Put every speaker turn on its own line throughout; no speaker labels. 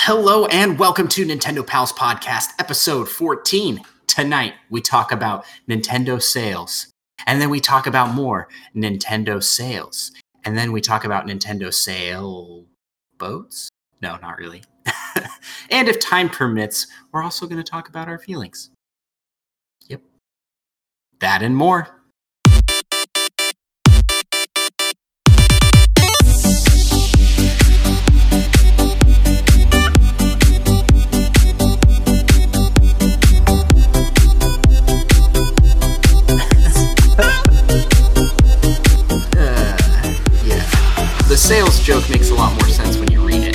Hello and welcome to Nintendo Pals Podcast, episode 14. Tonight, we talk about Nintendo sales, and then we talk about more Nintendo sales, and then we talk about Nintendo sail boats? No, not really. And if time permits, we're also going to talk about our feelings. Yep. That and more. The sales joke makes a lot more sense when you read it.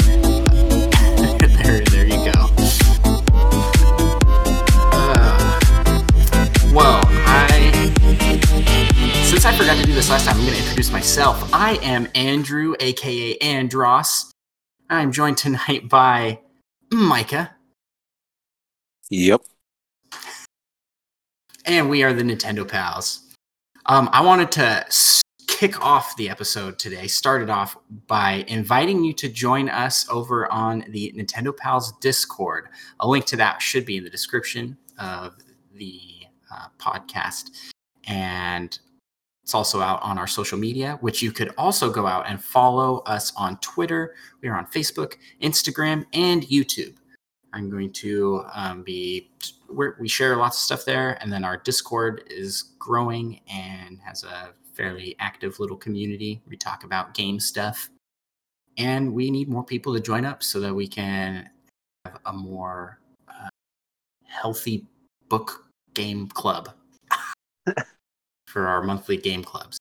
there you go. Since I forgot to do this last time, I'm going to introduce myself. I am Andrew, aka Andros. I'm joined tonight by Micah.
Yep.
And we are the Nintendo Pals. I wanted to kick off the episode today, started off by inviting you to join us over on the Nintendo Pals Discord. A link to that should be in the description of the podcast. And it's also out on our social media, which you could also go out and follow us on Twitter. We are on Facebook, Instagram, and YouTube. I'm going to we share lots of stuff there. And then our Discord is growing and has a fairly active little community. We talk about game stuff, and we need more people to join up so that we can have a more healthy book game club for our monthly game clubs.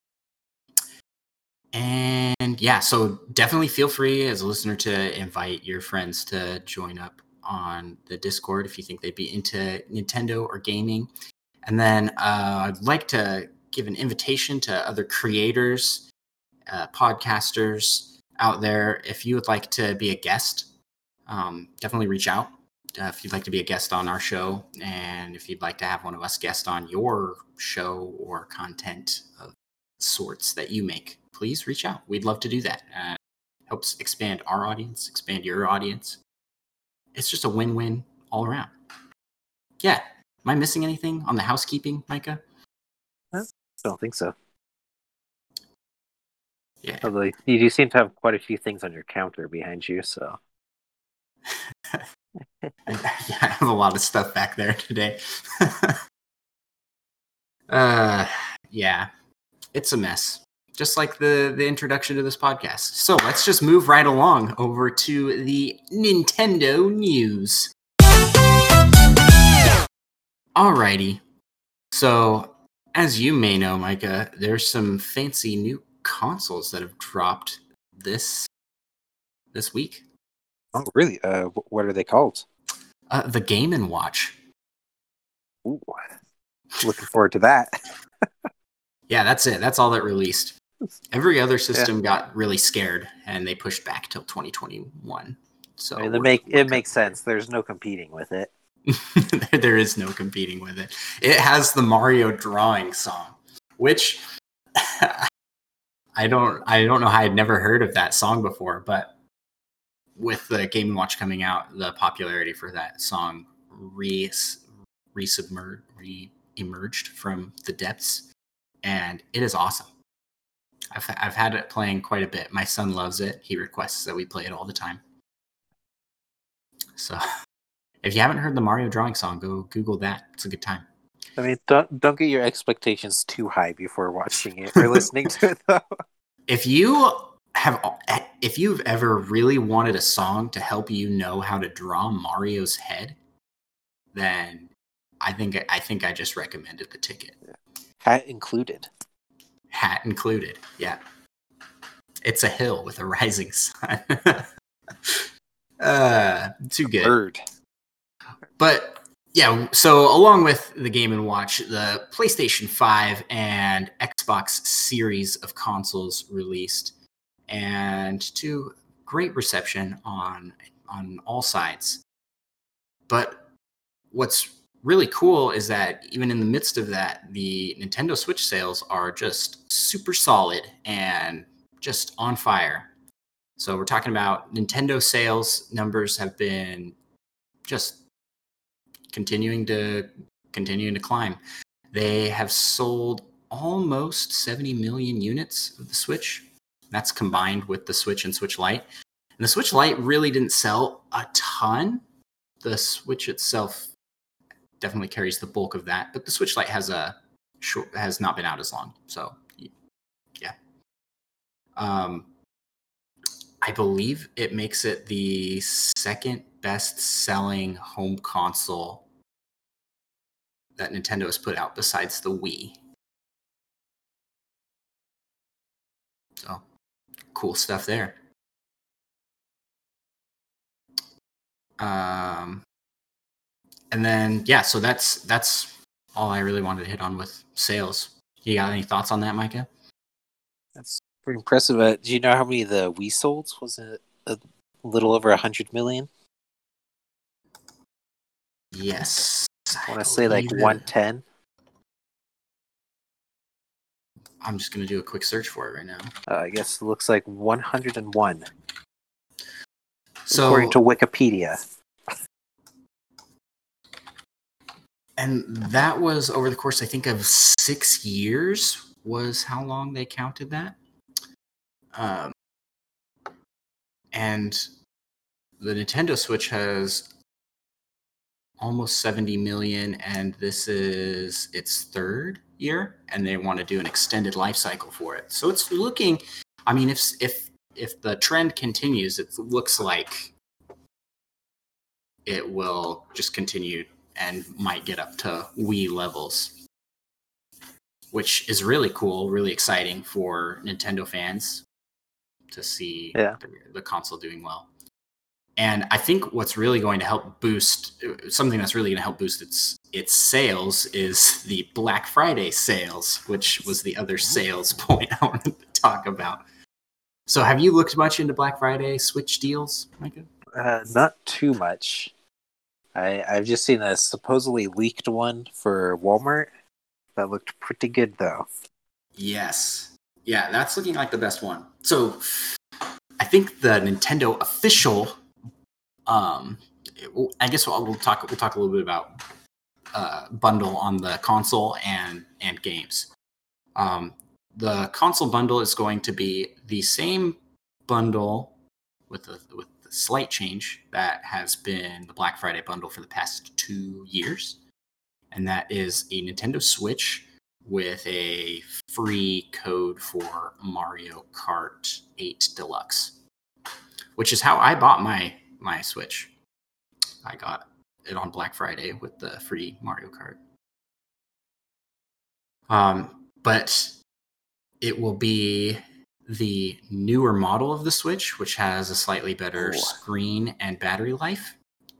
And yeah, so definitely feel free as a listener to invite your friends to join up on the Discord if you think they'd be into Nintendo or gaming. And then I'd like to give an invitation to other creators, podcasters out there. If you would like to be a guest, definitely reach out. If you'd like to be a guest on our show, and if you'd like to have one of us guest on your show or content of sorts that you make, please reach out. We'd love to do that. Helps expand our audience, expand your audience. It's just a win-win all around. Yeah. Am I missing anything on the housekeeping, Micah?
I don't think so.
Yeah.
Although you do seem to have quite a few things on your counter behind you, so.
Yeah, I have a lot of stuff back there today. Yeah, it's a mess. Just like the introduction to this podcast. So let's just move right along over to the Nintendo news. Alrighty. So, as you may know, Micah, there's some fancy new consoles that have dropped this week.
Oh, really? What are they called?
The Game & Watch.
Ooh, looking forward to that.
Yeah, that's it. That's all that released. Every other system got really scared, and they pushed back till 2021. So
I mean, it makes sense. There's no competing with it.
There is no competing with it. It has the Mario drawing song, which I don't know how I'd never heard of that song before, but with the Game & Watch coming out, the popularity for that song emerged from the depths, and it is awesome. I've had it playing quite a bit. My son loves it. He requests that we play it all the time. So if you haven't heard the Mario drawing song, go Google that. It's a good time.
I mean, don't get your expectations too high before watching it or listening to it, though.
If you've ever really wanted a song to help you know how to draw Mario's head, then I think I just recommended the ticket.
Hat included.
Hat included, yeah. It's a hill with a rising sun. Too good.
Bird.
But yeah, so along with the Game & Watch, the PlayStation 5 and Xbox series of consoles released, and to great reception on all sides. But what's really cool is that even in the midst of that, the Nintendo Switch sales are just super solid and just on fire. So we're talking about Nintendo sales numbers have been just continuing to climb. They have sold almost 70 million units of the Switch. That's combined with the Switch and Switch Lite. And the Switch Lite really didn't sell a ton. The Switch itself definitely carries the bulk of that, but the Switch Lite has not been out as long. So, yeah. I believe it makes it the second best selling home console that Nintendo has put out besides the Wii. So, cool stuff there. And then, yeah, so that's all I really wanted to hit on with sales. You got any thoughts on that, Micah?
That's pretty impressive. Do you know how many the Wii sold? Was it a little over 100 million?
Yes.
I want to say like 110.
I'm just going to do a quick search for it right now.
I guess it looks like 101.
So,
according to Wikipedia.
And that was over the course, I think, of 6 years was how long they counted that. And the Nintendo Switch has almost 70 million, and this is its third year, and they want to do an extended life cycle for it. So it's looking, I mean, if the trend continues, it looks like it will just continue and might get up to Wii levels, which is really cool, really exciting for Nintendo fans to see the console doing well. And I think what's really going to help boost, something that's really going to help boost its sales is the Black Friday sales, which was the other sales point I wanted to talk about. So have you looked much into Black Friday Switch deals, Micah?
Not too much. I've just seen a supposedly leaked one for Walmart that looked pretty good, though.
Yes. Yeah, that's looking like the best one. So I think the Nintendo official, I guess we'll talk a little bit about bundle on the console and games. The console bundle is going to be the same bundle with the slight change that has been the Black Friday bundle for the past 2 years. And that is a Nintendo Switch with a free code for Mario Kart 8 Deluxe, which is how I bought my Switch. I got it on Black Friday with the free Mario Kart. But it will be the newer model of the Switch, which has a slightly better screen and battery life.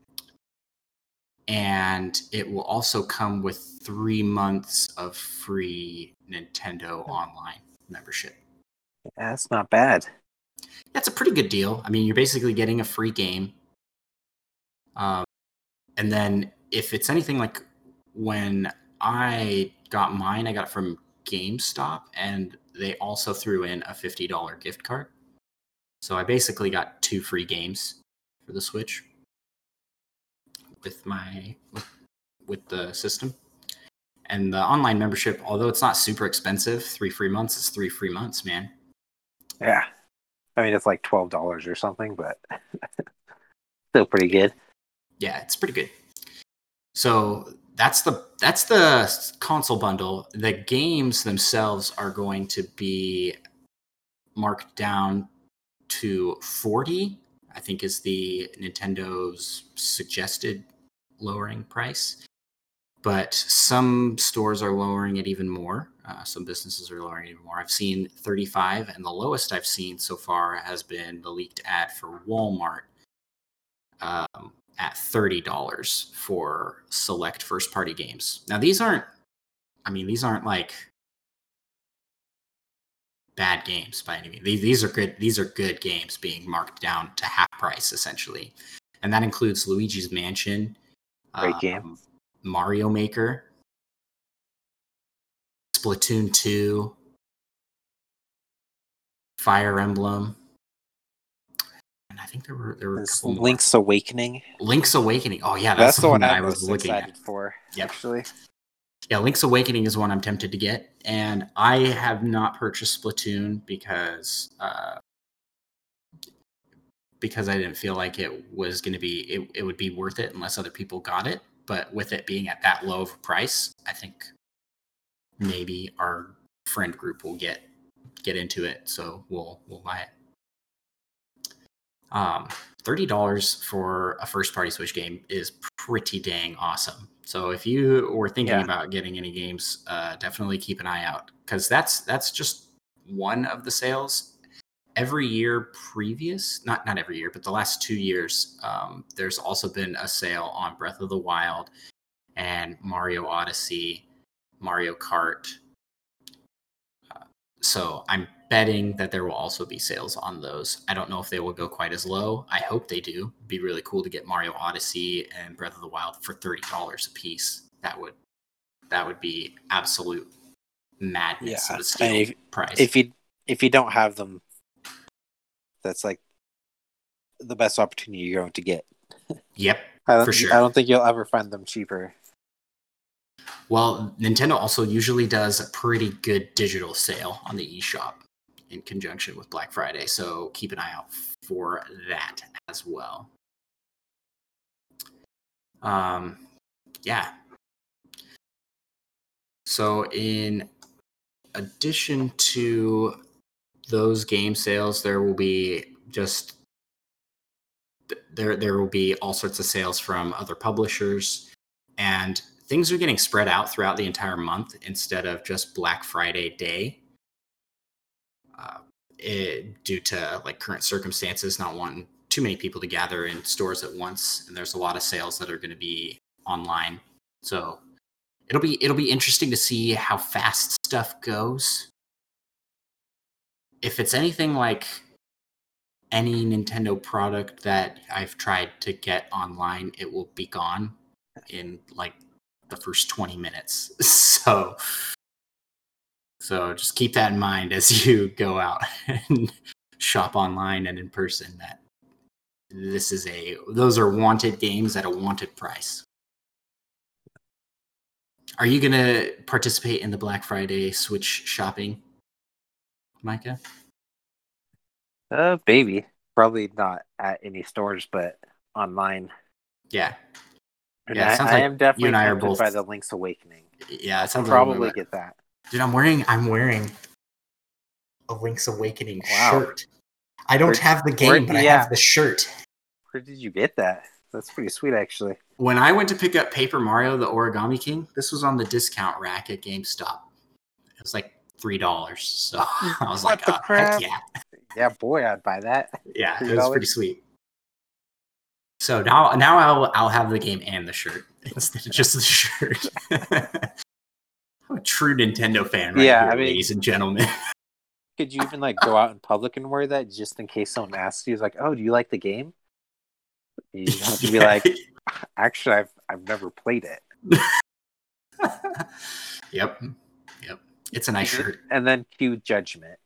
And it will also come with 3 months of free Nintendo Online membership.
That's not bad.
That's a pretty good deal. I mean, you're basically getting a free game. And then if it's anything like when I got mine, I got it from GameStop, and they also threw in a $50 gift card. So I basically got 2 free games for the Switch with the system. And the online membership, although it's not super expensive, 3 free months is 3 free months, man.
Yeah. I mean, it's like $12 or something, but still pretty good.
Yeah, it's pretty good. So that's the console bundle. The games themselves are going to be marked down to $40, I think is the Nintendo's suggested lowering price. But some stores are lowering it even more. Some businesses are lowering it even more. I've seen $35, and the lowest I've seen so far has been the leaked ad for Walmart at $30 for select first-party games. Now, these aren't like bad games by any means. These are good. These are good games being marked down to half price, essentially, and that includes Luigi's Mansion,
great game,
Mario Maker, Splatoon 2, Fire Emblem, think there were a
This
couple more.
Link's Awakening.
Link's Awakening. Oh yeah,
That's the one
that
I'm
I was
most
looking
excited
at.
for.
Yep.
Actually,
yeah, Link's Awakening is one I'm tempted to get, and I have not purchased Splatoon because I didn't feel like it was going to be it would be worth it unless other people got it. But with it being at that low of a price, I think maybe our friend group will get into it, so we'll buy it. $30 for a first party Switch game is pretty dang awesome. So if you were thinking about getting any games, definitely keep an eye out, because that's just one of the sales. Every year previous, not every year, but the last 2 years, there's also been a sale on Breath of the Wild and Mario Odyssey, Mario Kart. So I'm betting that there will also be sales on those. I don't know if they will go quite as low. I hope they do. It'd be really cool to get Mario Odyssey and Breath of the Wild for $30 a piece. That would be absolute madness of a steal price.
If you don't have them, that's like the best opportunity you're going to get.
Yep, for sure.
I don't think you'll ever find them cheaper.
Well, Nintendo also usually does a pretty good digital sale on the eShop in conjunction with Black Friday, so keep an eye out for that as well. Yeah. So in addition to those game sales, there will be there will be all sorts of sales from other publishers, and things are getting spread out throughout the entire month instead of just Black Friday day. Due to like current circumstances, not wanting too many people to gather in stores at once, and there's a lot of sales that are going to be online. So it'll be interesting to see how fast stuff goes. If it's anything like any Nintendo product that I've tried to get online, it will be gone in like the first 20 minutes. So just keep that in mind as you go out and shop online and in person, that those are wanted games at a wanted price. Are you going to participate in the Black Friday Switch shopping, Micah?
Maybe. Probably not at any stores, but online.
Yeah.
And I am definitely you and I are both by the Link's Awakening.
Yeah, it sounds
probably get that.
Dude, I'm wearing a Link's Awakening shirt. I don't have the game, but I have the shirt.
Where did you get that? That's pretty sweet, actually.
When I went to pick up Paper Mario, the Origami King, this was on the discount rack at GameStop. It was like $3. So I was like, oh, heck yeah.
Yeah, boy, I'd buy that.
Yeah, $3. It was pretty sweet. So now I'll have the game and the shirt instead of just the shirt. I'm a true Nintendo fan, right here, ladies and gentlemen.
Could you even like go out in public and wear that just in case someone asks you? It's like, oh, do you like the game? You have to be like, actually, I've never played it.
Yep. It's a nice shirt.
And then cue Judgment.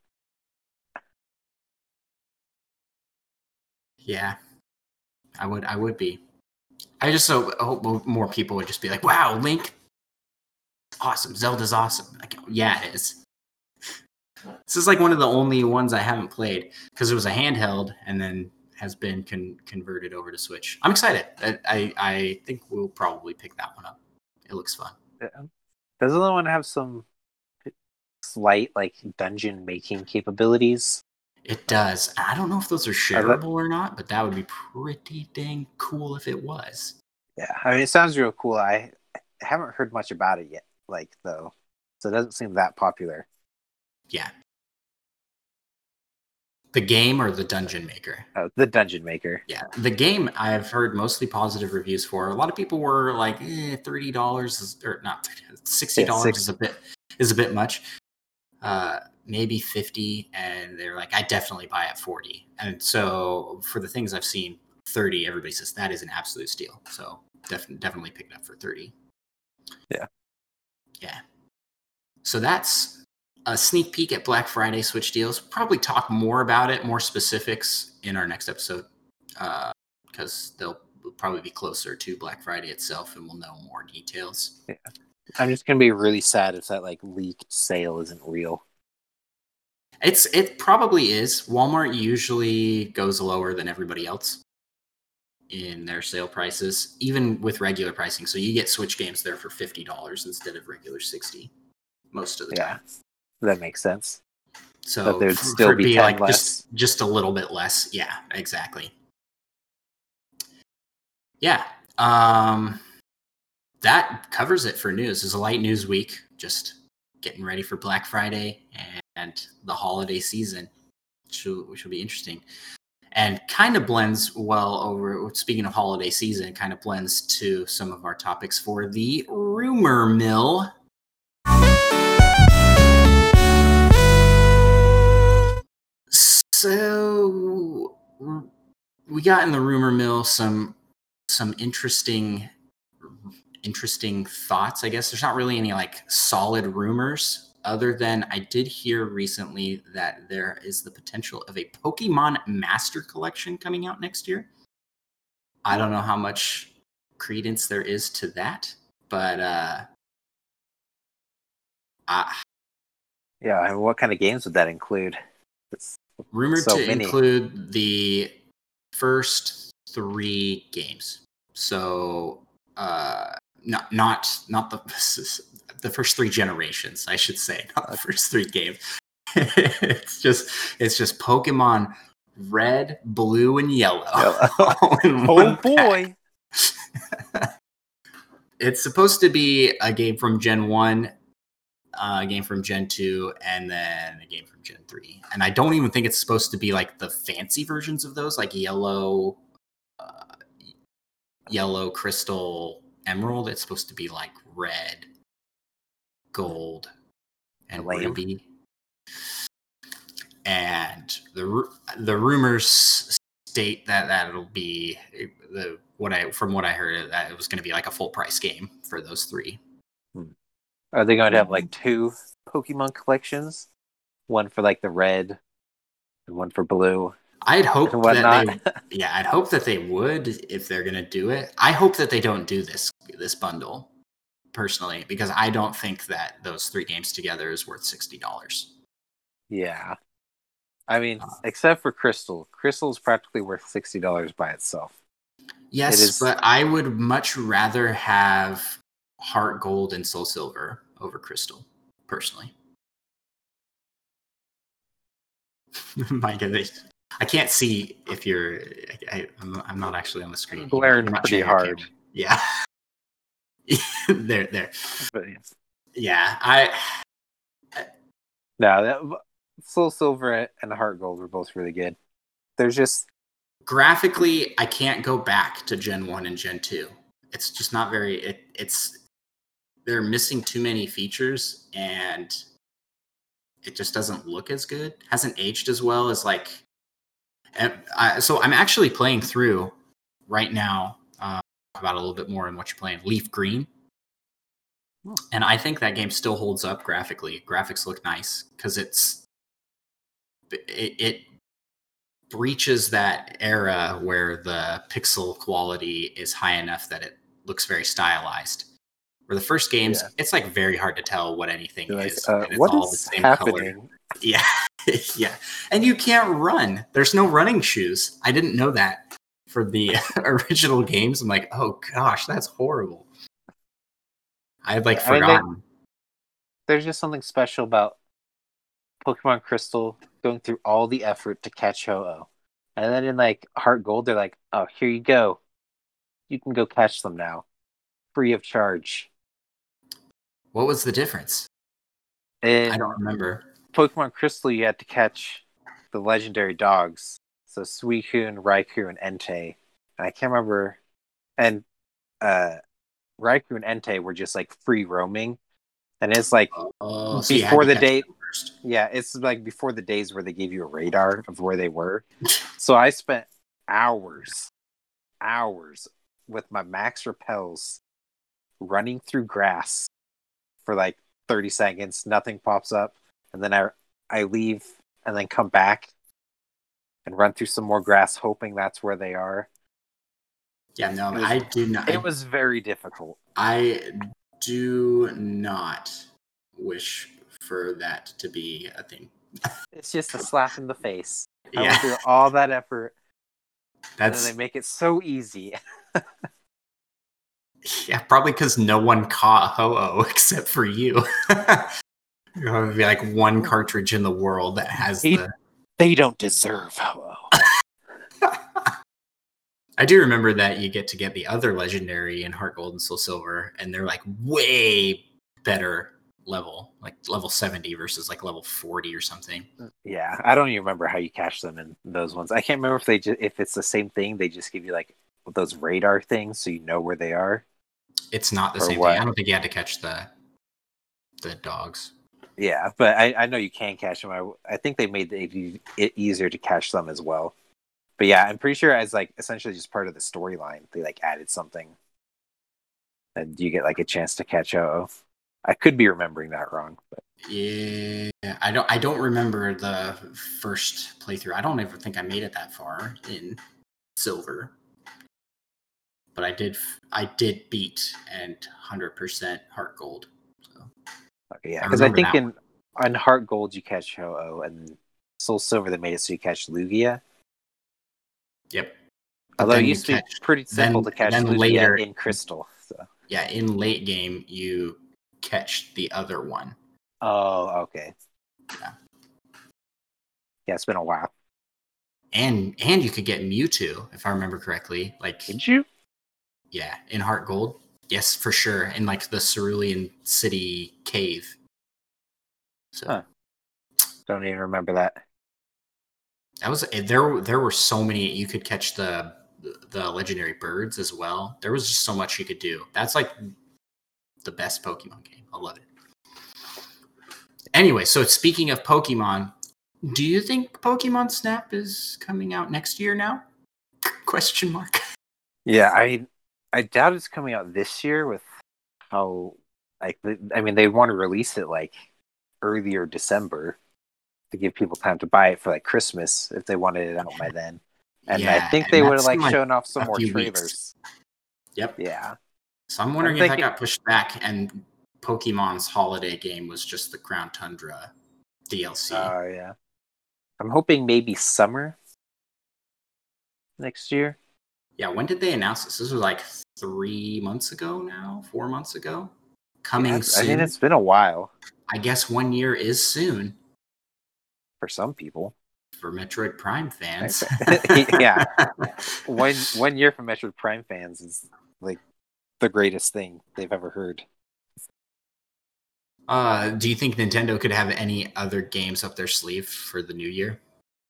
Yeah, I would be. I just hope more people would just be like, wow, Link, awesome. Zelda's awesome. Like, yeah, it is. This is like one of the only ones I haven't played because it was a handheld and then has been converted over to Switch. I'm excited. I think we'll probably pick that one up. It looks fun.
Doesn't the one have some slight like dungeon making capabilities?
It does. I don't know if those are shareable or not, but that would be pretty dang cool if it was.
Yeah, I mean, it sounds real cool. I haven't heard much about it yet, though, so it doesn't seem that popular.
Yeah. The game or the Dungeon Maker?
Oh, the Dungeon Maker.
Yeah, the game I've heard mostly positive reviews for. A lot of people were like, $30 or not $60 is a bit much. Maybe 50, and they're like, I definitely buy at 40. And so for the things I've seen, 30, everybody says that is an absolute steal. So definitely pick it up for 30. Yeah. So that's a sneak peek at Black Friday Switch deals. Probably talk more about it, more specifics in our next episode. because they'll probably be closer to Black Friday itself, and we'll know more details.
Yeah. I'm just gonna be really sad if that like leaked sale isn't real.
It probably is. Walmart usually goes lower than everybody else in their sale prices, even with regular pricing. So you get Switch games there for $50 instead of regular $60 most of the time.
That makes sense.
So
but there'd still be 10
like
less.
just a little bit less. Yeah, exactly. Yeah. That covers it for news. It's a light news week. Just getting ready for Black Friday and the holiday season, which will be interesting. And kind of blends well over, speaking of holiday season, kind of blends to some of our topics for the rumor mill. So we got in the rumor mill some interesting thoughts, I guess. There's not really any like solid rumors, other than I did hear recently that there is the potential of a Pokemon Master Collection coming out next year. I don't know how much credence there is to that, but
yeah, what kind of games would that include? It's
rumored so to many. Include the first 3 games. So not the first 3 generations, I should say, not the first 3 games. it's just Pokemon Red, Blue, and Yellow.
Oh boy!
It's supposed to be a game from Gen 1, a game from Gen 2, and then a game from Gen 3. And I don't even think it's supposed to be like the fancy versions of those, like Yellow, Crystal, Emerald. It's supposed to be like Red, Gold, and Ruby. And the rumors state that it'll be from what I heard, that it was going to be like a full price game for those 3.
Are they going to have like 2 Pokemon collections? One for like the red and one for blue?
I'd hope I'd hope that they would, if they're going to do it. I hope that they don't do this bundle personally, because I don't think that those 3 games together is worth $60.
Yeah. I mean, except for Crystal. Crystal is practically worth $60 by itself.
Yes, but I would much rather have Heart Gold and Soul Silver over Crystal, personally. Mike, I can't see if you're. I'm not actually on the screen.
Glaring pretty hard.
Yeah. there.
But,
yeah,
No, Soul Silver and Heart Gold were both really good. There's just
graphically, I can't go back to Gen 1 and Gen 2. It's just not very. They're missing too many features, and it just doesn't look as good. Hasn't aged as well as like. So I'm actually playing through right now. About a little bit more on what you're playing. Leaf Green. And I think that game still holds up graphically. Graphics look nice because it breaches that era where the pixel quality is high enough that it looks very stylized. Where the first games, it's like very hard to tell what anything is. And it's
what
all
is
the same
happening?
Color. Yeah. Yeah. And you can't run. There's no running shoes. I didn't know that for the original games. I'm like, oh gosh, that's horrible. I had forgotten.
I mean, there's just something special about Pokemon Crystal going through all the effort to catch Ho-Oh. And then in Heart Gold, they're like, oh, here you go. You can go catch them now. Free of charge.
What was the difference? I don't remember.
Pokemon Crystal, you had to catch the legendary dogs. So Suicune, Raikou, and Entei. And I can't remember. And Raikou and Entei were just free roaming. And it's before the day. Yeah, it's before the days where they gave you a radar of where they were. So I spent hours with my max repels running through grass for 30 seconds. Nothing pops up. And then I leave and then come back. and run through some more grass, hoping that's where they are.
Yeah, no, I do not.
It was very difficult.
I do not wish for that to be a thing.
It's just a slap in the face. I
Yeah.
went through all that effort, and
That's
then they make it so easy.
yeah, probably because no one caught Ho-Oh except for you. There would be like one cartridge in the world that has
They don't deserve Ho-Oh.
I do remember that you get the other legendary in Heart Gold and Soul Silver, and they're like way better level, like level 70 versus like level 40 or something.
Yeah, I don't even remember how you catch them in those ones. I can't remember if it's the same thing. They just give you like those radar things so you know where they are.
It's not the same
what?
thing. I don't think you had to catch the dogs.
Yeah, but I know you can catch them. I think they made it easier to catch them as well. But yeah, I'm pretty sure as like essentially just part of the storyline, they like added something, and you get like a chance to catch O. I could be remembering that wrong, but
yeah, I don't remember the first playthrough. I don't ever think I made it that far in Silver, but I did beat and 100% Heart Gold. So
okay, yeah, because I think on Heart Gold you catch Ho-Oh, and Soul Silver they made it so you catch Lugia.
Yep.
Although it used to be pretty simple to catch Lugia later, in Crystal. So.
Yeah, in late game you catch the other one.
Oh, okay. Yeah, it's been a while.
And you could get Mewtwo, if I remember correctly. Like,
did you?
Yeah, in Heart Gold. Yes, for sure. In like the Cerulean City cave. So
don't even remember that.
That was there were so many. You could catch the legendary birds as well. There was just so much you could do. That's like the best Pokemon game. I love it. Anyway, so speaking of Pokemon, do you think Pokemon Snap is coming out next year now? Question mark.
Yeah, I doubt it's coming out this year with how they want to release it like earlier December to give people time to buy it for like Christmas if they wanted it out by then. And I think they would have like shown off some more trailers.
Weeks. Yep.
Yeah.
So I'm wondering if that got pushed back and Pokemon's holiday game was just the Crown Tundra DLC.
Oh, yeah. I'm hoping maybe summer next year.
Yeah, when did they announce this? This was like 3 months ago now? 4 months ago? Coming soon?
I mean, it's been a while.
I guess 1 year is soon.
For some people.
For Metroid Prime fans.
Yeah. 1 year for Metroid Prime fans is like the greatest thing they've ever heard.
Do you think Nintendo could have any other games up their sleeve for the new year?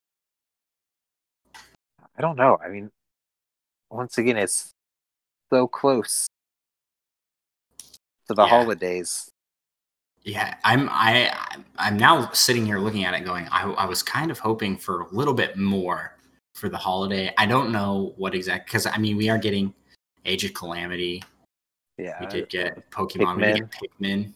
I don't know. I mean, once again, it's so close to the holidays.
Yeah, I'm now sitting here looking at it going, I was kind of hoping for a little bit more for the holiday. I don't know what exactly, because I mean, we are getting Age of Calamity.
Yeah.
We did get Pokemon. We did get Pikmin.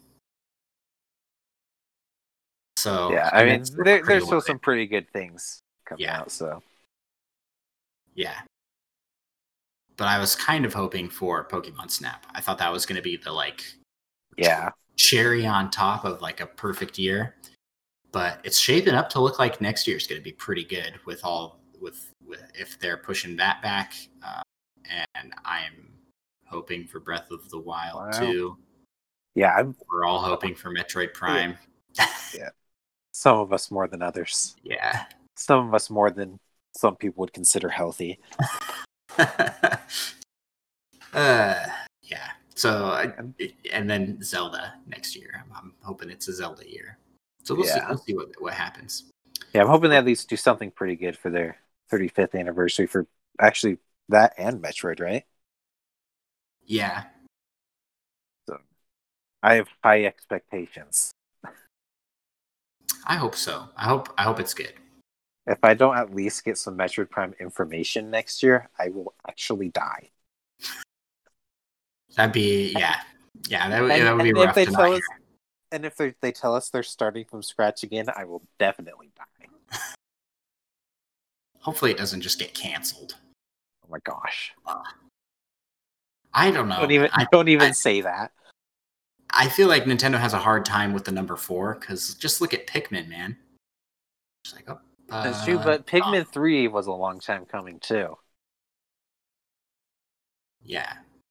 So
yeah, I mean, there's still some pretty good things coming out. So
yeah, but I was kind of hoping for Pokemon Snap. I thought that was going to be the cherry on top of like a perfect year. But it's shaping up to look like next year's going to be pretty good with if they're pushing that back. And I'm hoping for Breath of the Wild too.
Yeah,
we're all hoping for Metroid Prime.
Yeah. Some of us more than others.
Yeah.
Some of us more than some people would consider healthy.
Yeah. So, and then Zelda next year. I'm hoping it's a Zelda year. So we'll see what happens.
Yeah, I'm hoping they at least do something pretty good for their 35th anniversary for actually that and Metroid, right?
Yeah.
So I have high expectations.
I hope so. I hope it's good.
If I don't at least get some Metroid Prime information next year, I will actually die.
That'd be that would be rough to not hear.
And if they tell us they're starting from scratch again, I will definitely die.
Hopefully it doesn't just get canceled.
Oh my gosh!
I don't know.
Don't even say that.
I feel like Nintendo has a hard time with the number 4 because just look at Pikmin, man. It's like,
That's true, but Pikmin 3 was a long time coming too.
Yeah.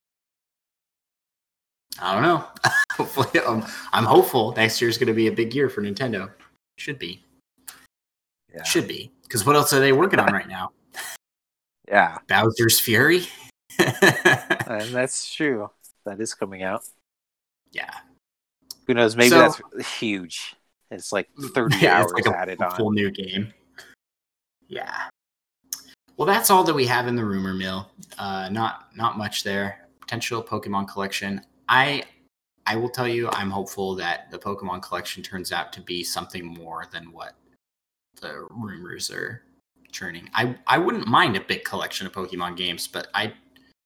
I don't know. Hopefully, I'm hopeful next year's going to be a big year for Nintendo. Should be.
Yeah.
Should be. Because what else are they working on right now?
Yeah.
Bowser's Fury?
And that's true. That is coming out.
Yeah.
Who knows? Maybe that's huge. It's like 30 hours like added on.
Full new game. Yeah. Well, that's all that we have in the rumor mill. Not much there. Potential Pokemon collection. I will tell you, I'm hopeful that the Pokemon collection turns out to be something more than what the rumors are churning. I wouldn't mind a big collection of Pokemon games, but I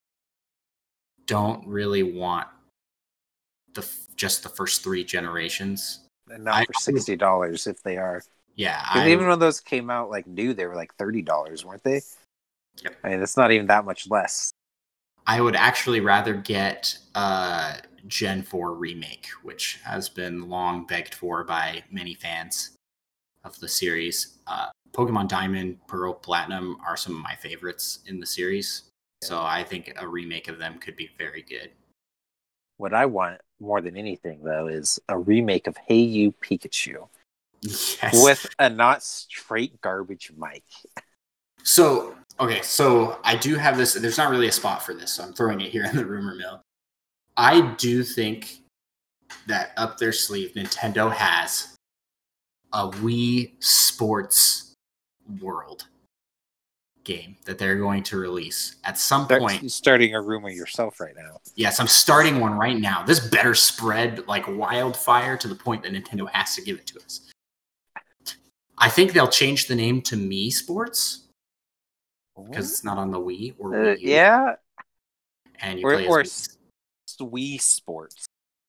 don't really want just the first 3 generations.
And not for $60 if they are.
Yeah.
Even when those came out like new, they were like $30, weren't they?
Yep.
I mean, it's not even that much less.
I would actually rather get a Gen 4 remake, which has been long begged for by many fans of the series. Pokemon Diamond, Pearl, Platinum are some of my favorites in the series. So I think a remake of them could be very good.
What I want more than anything, though, is a remake of Hey You Pikachu.
Yes.
With a not straight garbage mic.
So I do have this. There's not really a spot for this, so I'm throwing it here in the rumor mill. I do think that up their sleeve, Nintendo has a Wii Sports World game that they're going to release at some point.
You're starting a rumor yourself right now.
Yes, I'm starting one right now. This better spread like wildfire to the point that Nintendo has to give it to us. I think they'll change the name to Mii Sports because it's not on the Wii or Wii U.
Yeah.
And you play as
Wii Sports.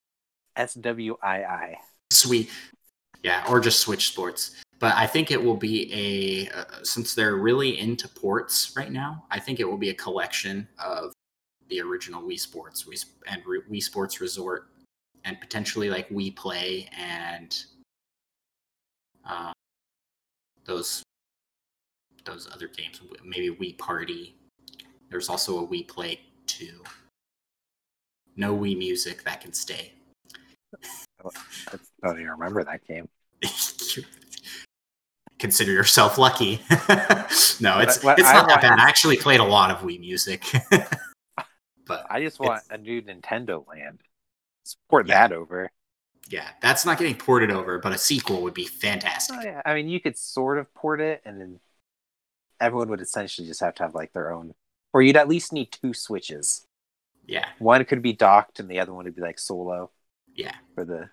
SWII.
Sweet. Yeah, or just Switch Sports. But I think it will be since they're really into ports right now, I think it will be a collection of the original Wii Sports and Wii Sports Resort and potentially like Wii Play and those other games, maybe Wii Party. There's also a Wii Play 2. No Wii Music, that can stay.
I don't even remember that game.
Consider yourself lucky. No, it's not that bad. I actually played a lot of Wii Music. But
I just want a new Nintendo Land. Port that over.
Yeah, that's not getting ported over, but a sequel would be fantastic.
Oh, yeah. I mean, you could sort of port it, and then everyone would essentially just have to have like their own, or you'd at least need 2 Switches.
Yeah,
one could be docked, and the other one would be like solo.
Yeah,
for the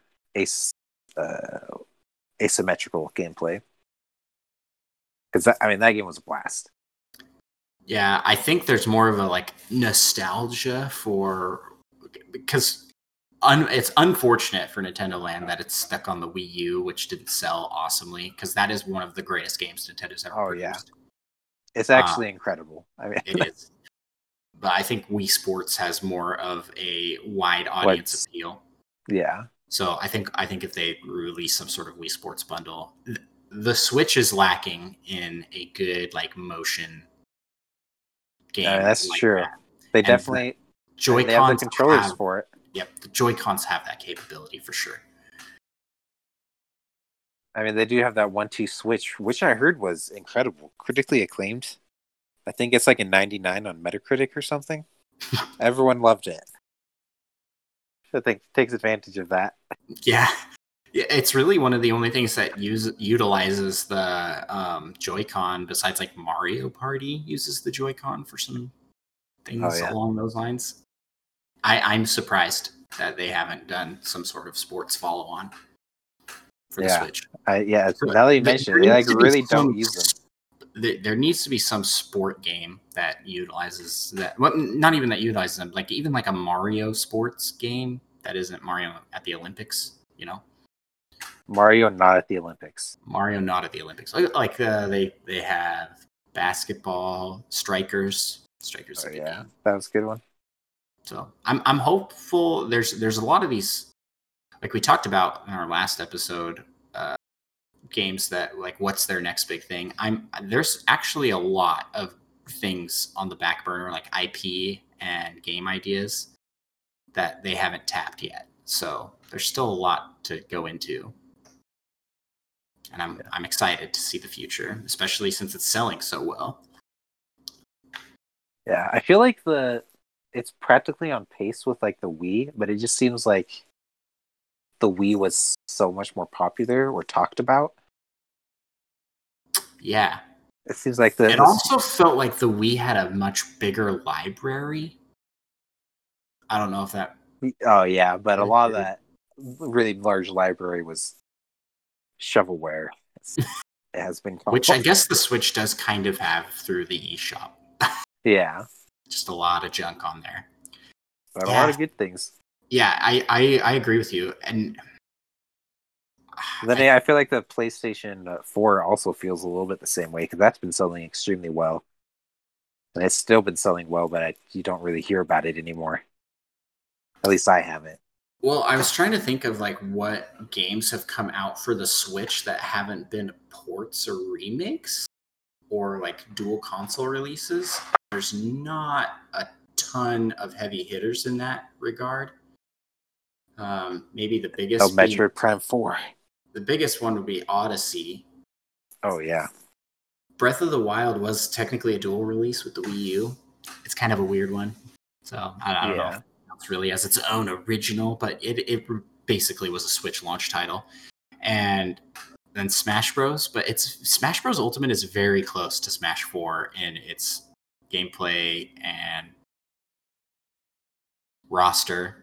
asymmetrical gameplay. Because that game was a blast.
Yeah, I think there's more of a like nostalgia because it's unfortunate for Nintendo Land that it's stuck on the Wii U, which didn't sell awesomely, because that is one of the greatest games Nintendo's ever produced.
Yeah. It's actually incredible. I mean,
it is. But I think Wii Sports has more of a wide audience appeal.
Yeah.
So I think if they release some sort of Wii Sports bundle, the Switch is lacking in a good like motion game.
That's
like
true.
that.
They definitely
Joy-Cons
they have the controllers for it.
Yep, the Joy-Cons have that capability for sure.
I mean, they do have that 1-2 switch, which I heard was incredible, critically acclaimed. I think it's like a 99 on Metacritic or something. Everyone loved it. I think takes advantage of that.
Yeah, it's really one of the only things that utilizes the Joy-Con besides like Mario Party uses the Joy-Con for some things along those lines. I'm surprised that they haven't done some sort of sports follow-on for the Switch.
Now that you mention it, they like really don't use them.
There needs to be some sport game that utilizes that. Well, not even that utilizes them. Like even like a Mario sports game that isn't Mario at the Olympics. You know,
Mario not at the Olympics.
Mario not at the Olympics. Like they have basketball, Strikers. Strikers is a good game.
That was a good one.
So I'm hopeful. There's a lot of these, like we talked about in our last episode, games that like what's their next big thing. There's actually a lot of things on the back burner, like IP and game ideas that they haven't tapped yet. So there's still a lot to go into. And I'm excited to see the future, especially since it's selling so well.
Yeah, I feel like it's practically on pace with like the Wii, but it just seems like the Wii was so much more popular or talked about.
Yeah.
It seems like
it also felt like the Wii had a much bigger library. I don't know if that...
Oh, yeah, but a lot of that really large library was shovelware. It has been called.
Which I guess the Switch does kind of have through the eShop.
Yeah.
Just a lot of junk on there.
But a lot of good things.
Yeah, I agree with you. And
then I feel like the PlayStation 4 also feels a little bit the same way, because that's been selling extremely well. And it's still been selling well, but you don't really hear about it anymore. At least I haven't.
Well, I was trying to think of like what games have come out for the Switch that haven't been ports or remakes or like dual console releases. There's not a ton of heavy hitters in that regard. Maybe the biggest...
Metroid Prime 4.
The biggest one would be Odyssey.
Oh, yeah.
Breath of the Wild was technically a dual release with the Wii U. It's kind of a weird one. So I don't know if it really has its own original, but it basically was a Switch launch title. And then Smash Bros. But Smash Bros. Ultimate is very close to Smash 4 in its gameplay and roster.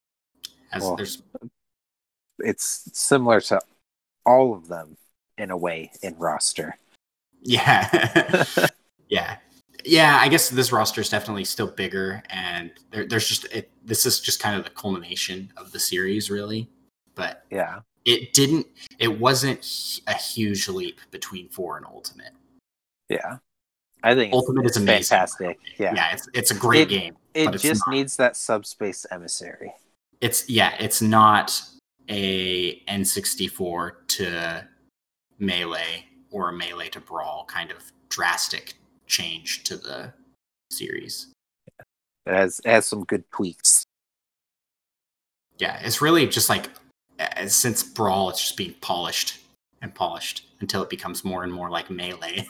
It's similar to all of them in a way in roster.
Yeah. Yeah, I guess this roster is definitely still bigger, and this is just kind of the culmination of the series, really. But
yeah,
it wasn't a huge leap between 4 and Ultimate.
Yeah, I think
Ultimate is amazing.
Fantastic. Yeah,
it's a great game.
It just needs that Subspace Emissary.
It's not a N64 to Melee or a Melee to Brawl kind of drastic change to the series.
It has some good tweaks.
Yeah, it's really just like, since Brawl, it's just being polished until it becomes more and more like Melee.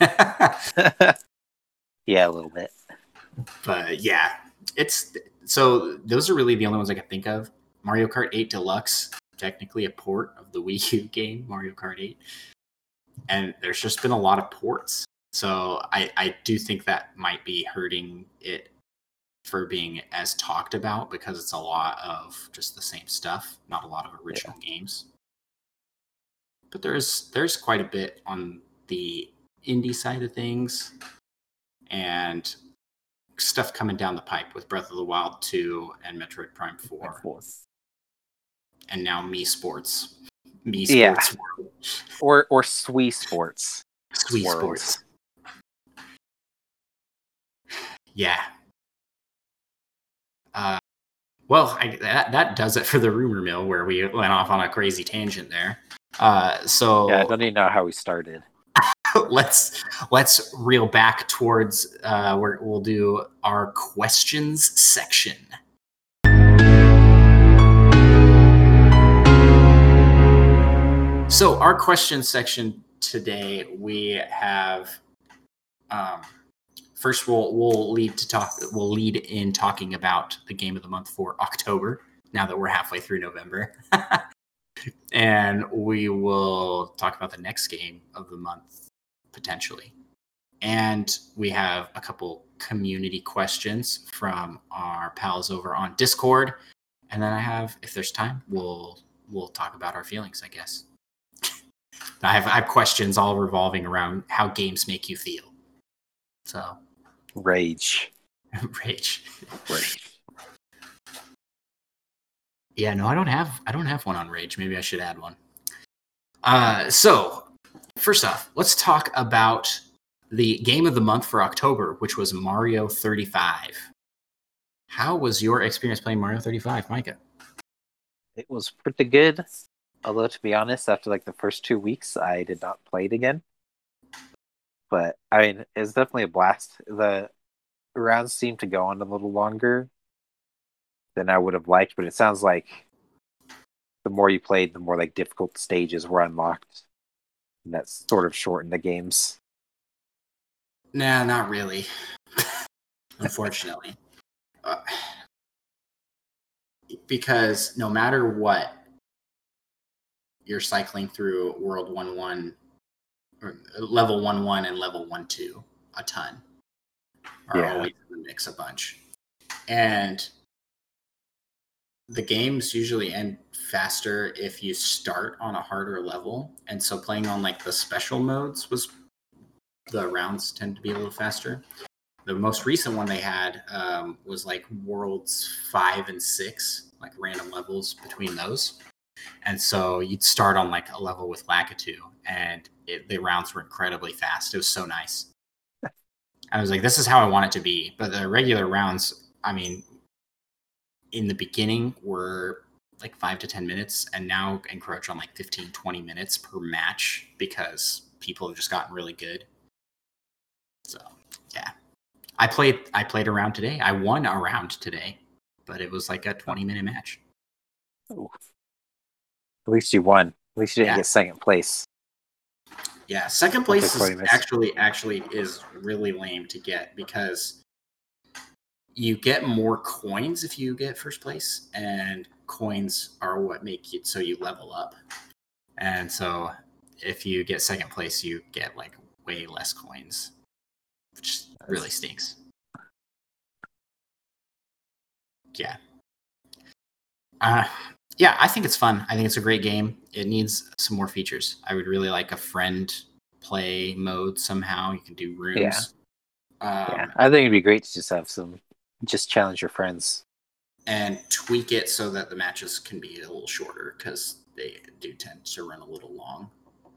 Yeah, a little bit.
But yeah, so those are really the only ones I can think of. Mario Kart 8 Deluxe, technically a port of the Wii U game, Mario Kart 8. And there's just been a lot of ports. So I do think that might be hurting it for being as talked about, because it's a lot of just the same stuff, not a lot of original games. But there's quite a bit on the indie side of things, and stuff coming down the pipe with Breath of the Wild 2 and Metroid Prime 4. And now Mii Sports.
Or Swii Sports.
Swii Sports. Yeah. Well, that does it for the rumor mill, where we went off on a crazy tangent there. So
yeah, I don't even know how we started.
let's reel back towards where we'll do our questions section. So our question section today, we have first we'll lead in talking about the game of the month for October, now that we're halfway through November. And we will talk about the next game of the month potentially. And we have a couple community questions from our pals over on Discord. And then I have, if there's time, we'll talk about our feelings, I guess. I have questions all revolving around how games make you feel. So,
rage.
Yeah, no, I don't have one on rage. Maybe I should add one. So first off, let's talk about the game of the month for October, which was Mario 35. How was your experience playing Mario 35, Micah?
It was pretty good. Although, to be honest, after like the first 2 weeks, I did not play it again. But, I mean, it was definitely a blast. The rounds seemed to go on a little longer than I would have liked, but it sounds like the more you played, the more like difficult stages were unlocked. And that's sort of shortened the games.
Nah, not really. Unfortunately. Because no matter what, you're cycling through World 1-1, or Level 1-1 and Level 1-2 a ton. Are always in the mix a bunch. And the games usually end faster if you start on a harder level. And so playing on like the special modes the rounds tend to be a little faster. The most recent one they had was like Worlds 5 and 6, like random levels between those. And so you'd start on like a level with Lakitu, and the rounds were incredibly fast. It was so nice. I was like, this is how I want it to be. But the regular rounds, I mean, in the beginning were like 5 to 10 minutes, and now encroach on like 15, 20 minutes per match because people have just gotten really good. So, yeah. I played a round today. I won a round today, but it was like a 20-minute match.
Ooh. At least you won. At least you didn't get second place.
Yeah, second place is actually is really lame to get because you get more coins if you get first place, and coins are what make it so you level up. And so if you get second place, you get like way less coins, which really stinks. Yeah. Yeah, I think it's fun. I think it's a great game. It needs some more features. I would really like a friend play mode somehow. You can do rooms.
Yeah. I think it'd be great to just challenge your friends.
And tweak it so that the matches can be a little shorter, because they do tend to run a little long.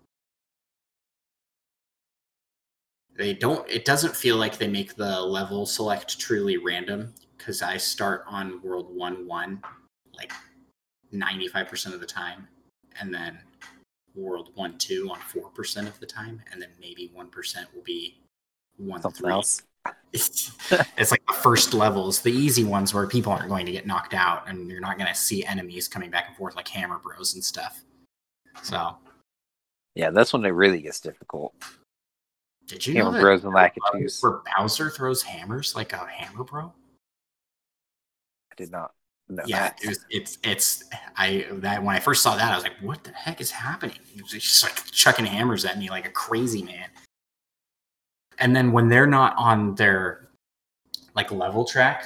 It doesn't feel like they make the level select truly random, because I start on World 1-1 like 95% of the time, and then World 1-2 on 4% of the time, and then maybe 1% will be 1-3.
Something else.
It's like the first levels, the easy ones where people aren't going to get knocked out, and you're not going to see enemies coming back and forth like Hammer Bros and stuff. So,
yeah, that's when it really gets difficult.
Did you
Hammer
know
Bros and Lakitus,
where Bowser throws hammers like a Hammer Bro?
I did not know.
Yeah, when I first saw that, I was like, "What the heck is happening?" He was just like chucking hammers at me like a crazy man. And then when they're not on their like level track,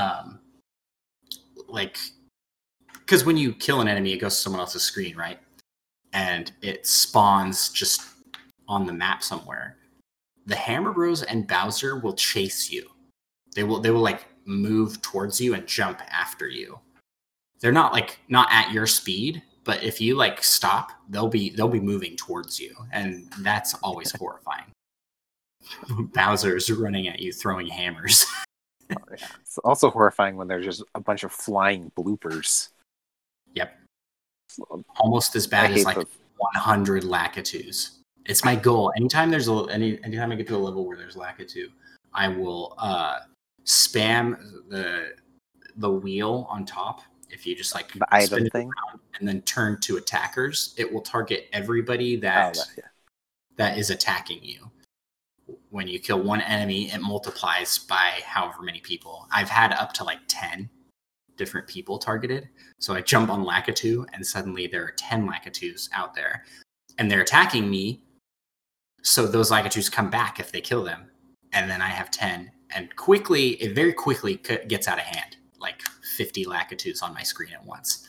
like, because when you kill an enemy, it goes to someone else's screen, right? And it spawns just on the map somewhere. The Hammer Bros and Bowser will chase you. They will like move towards you and jump after you. They're not at your speed, but if you like stop, they'll be moving towards you, and that's always horrifying. Bowser's running at you throwing hammers.
Oh, yeah. It's also horrifying when there's just a bunch of flying bloopers.
Yep. Almost as bad as like 100 Lakitus. It's my goal. Anytime I get to a level where there's Lakitu, I will spam the wheel on top. If you just like
the item thing
and then turn to attackers, it will target everybody that is attacking you. When you kill one enemy, it multiplies by however many people. I've had up to like 10 different people targeted. So I jump on Lakitu, and suddenly there are 10 Lakitus out there, and they're attacking me. So those Lakitus come back if they kill them, and then I have 10. And it very quickly gets out of hand. Like 50 Lakitus on my screen at once.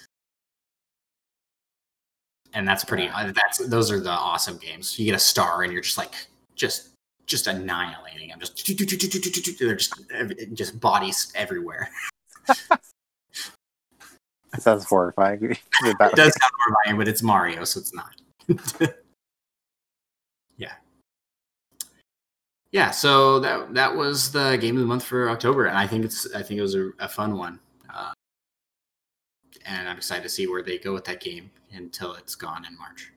And that's pretty. Those are the awesome games. You get a star, and you're just like just annihilating them. They're just bodies everywhere.
It sounds horrifying.
It does sound horrifying, but it's Mario, so it's not. Yeah. Yeah, so that was the game of the month for October, and I think it was a fun one, and I'm excited to see where they go with that game until it's gone in March.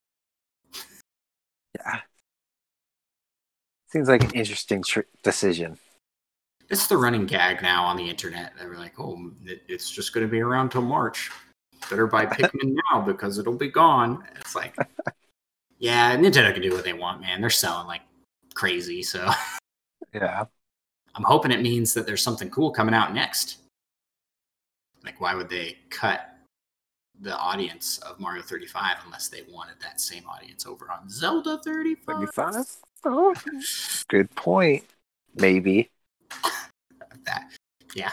Yeah, seems like an interesting decision.
It's the running gag now on the internet. They were like, "Oh, it's just going to be around till March. Better buy Pikmin now because it'll be gone." It's like, yeah, Nintendo can do what they want, man. They're selling like crazy, so
Yeah.
I'm hoping it means that there's something cool coming out next. Like, why would they cut the audience of Mario 35 unless they wanted that same audience over on Zelda 35?
35? Oh, good point. Maybe.
That, yeah.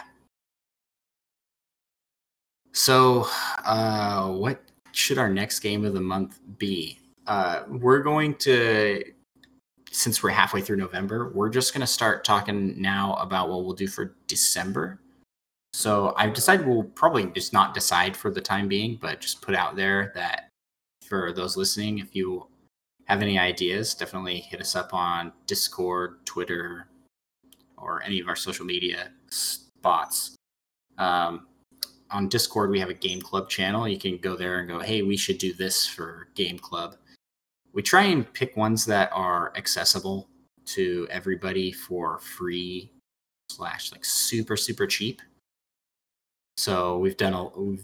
So, what should our next game of the month be? We're going to, since we're halfway through November, we're just going to start talking now about what we'll do for December. So I've decided we'll probably just not decide for the time being, but just put out there that for those listening, if you have any ideas, definitely hit us up on Discord, Twitter, or any of our social media spots. On Discord, we have a Game Club channel. You can go there and go, hey, we should do this for Game Club. We try and pick ones that are accessible to everybody for free / like super, super cheap. So we've done a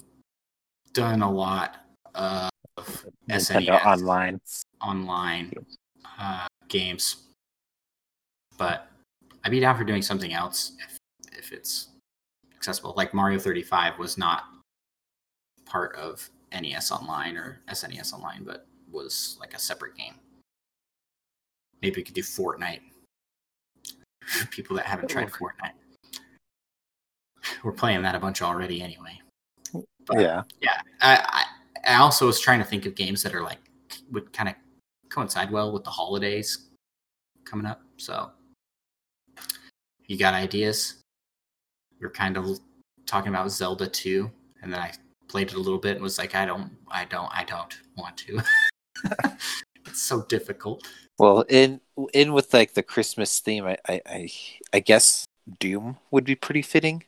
lot of
Nintendo
SNES online games, but I'd be down for doing something else if it's accessible. Like Mario 35 was not part of NES Online or SNES Online, but was like a separate game. Maybe we could do Fortnite. People that haven't tried Fortnite. We're playing that a bunch already anyway. But, yeah. I also was trying to think of games that are like would kind of coincide well with the holidays coming up. So, you got ideas? We were kind of talking about Zelda 2, and then I played it a little bit and was like, I don't want to. It's so difficult.
Well, in with like the Christmas theme, I guess Doom would be pretty fitting.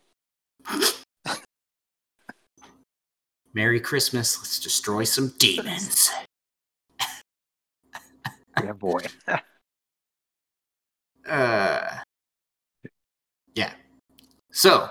Merry Christmas. Let's destroy some demons.
Yeah, boy.
Yeah. So,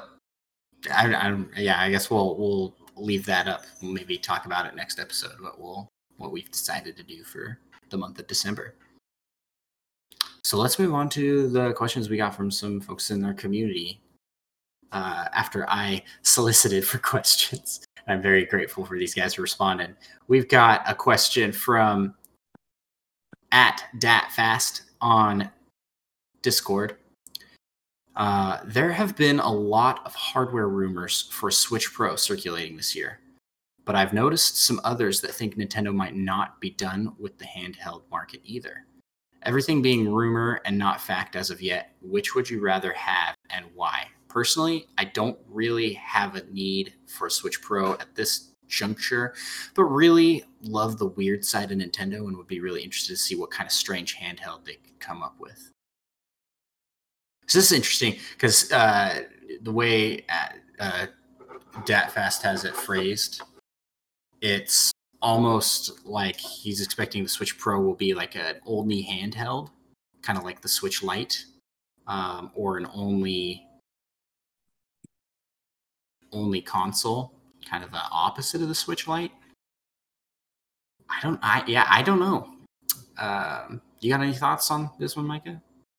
I guess we'll leave that up. We'll maybe talk about it next episode. What we've decided to do for the month of December. So let's move on to the questions we got from some folks in our community. After I solicited for questions, I'm very grateful for these guys who responded. We've got a question from @datfast on Discord. There have been a lot of hardware rumors for Switch Pro circulating this year, but I've noticed some others that think Nintendo might not be done with the handheld market either. Everything being rumor and not fact as of yet, which would you rather have and why? Personally, I don't really have a need for a Switch Pro at this juncture, but really love the weird side of Nintendo and would be really interested to see what kind of strange handheld they could come up with. So this is interesting because the way DatFast has it phrased, it's almost like he's expecting the Switch Pro will be like an only handheld, kind of like the Switch Lite, or an only console, kind of the opposite of the Switch Lite. I don't know. You got any thoughts on this one, Micah?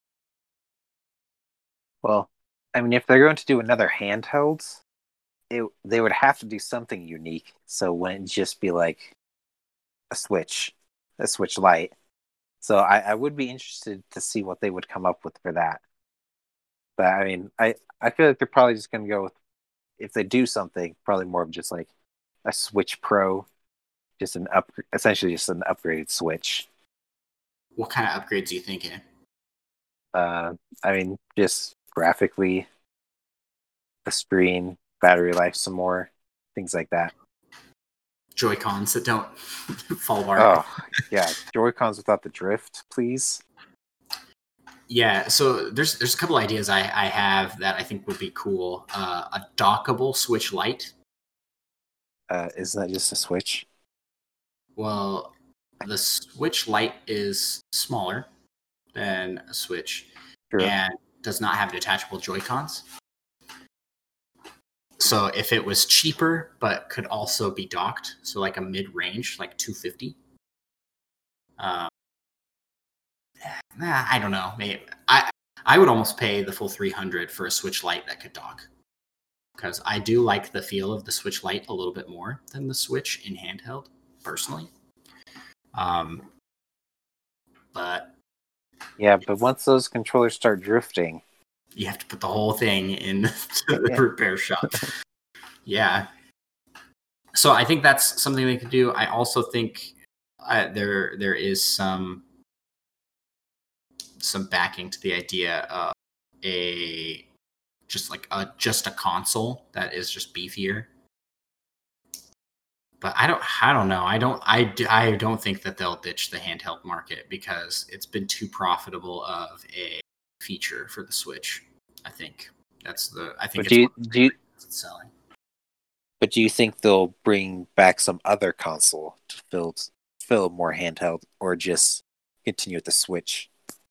Well, I mean, if they're going to do another handheld, they would have to do something unique. So it wouldn't just be like a Switch Lite. So I would be interested to see what they would come up with for that. But I mean, I feel like they're probably just going to go with, if they do something, probably more of just like a Switch Pro, just essentially just an upgraded Switch.
What kind of upgrades are you thinking?
I mean, just graphically, the screen, battery life, some more things like that.
Joy-Cons that don't fall apart.
Oh, yeah. Joy-Cons without the drift, please.
Yeah, so there's a couple ideas I have that I think would be cool. A dockable Switch Lite.
Isn't that just a Switch?
Well, the Switch Lite is smaller than a Switch
True.
and does not have detachable Joy-Cons. So if it was cheaper but could also be docked, so like a mid-range, like $250. I don't know. Maybe I would almost pay the full $300 for a Switch Lite that could dock, because I do like the feel of the Switch Lite a little bit more than the Switch in handheld, personally. But
yeah, but once those controllers start drifting,
you have to put the whole thing in the repair shop. Yeah. So I think that's something they could do. I also think there is some backing to the idea of just a console that is just beefier. But I don't know. I don't think that they'll ditch the handheld market, because it's been too profitable of a feature for the Switch. I think it's selling.
But do you think they'll bring back some other console to fill more handheld, or just continue with the Switch?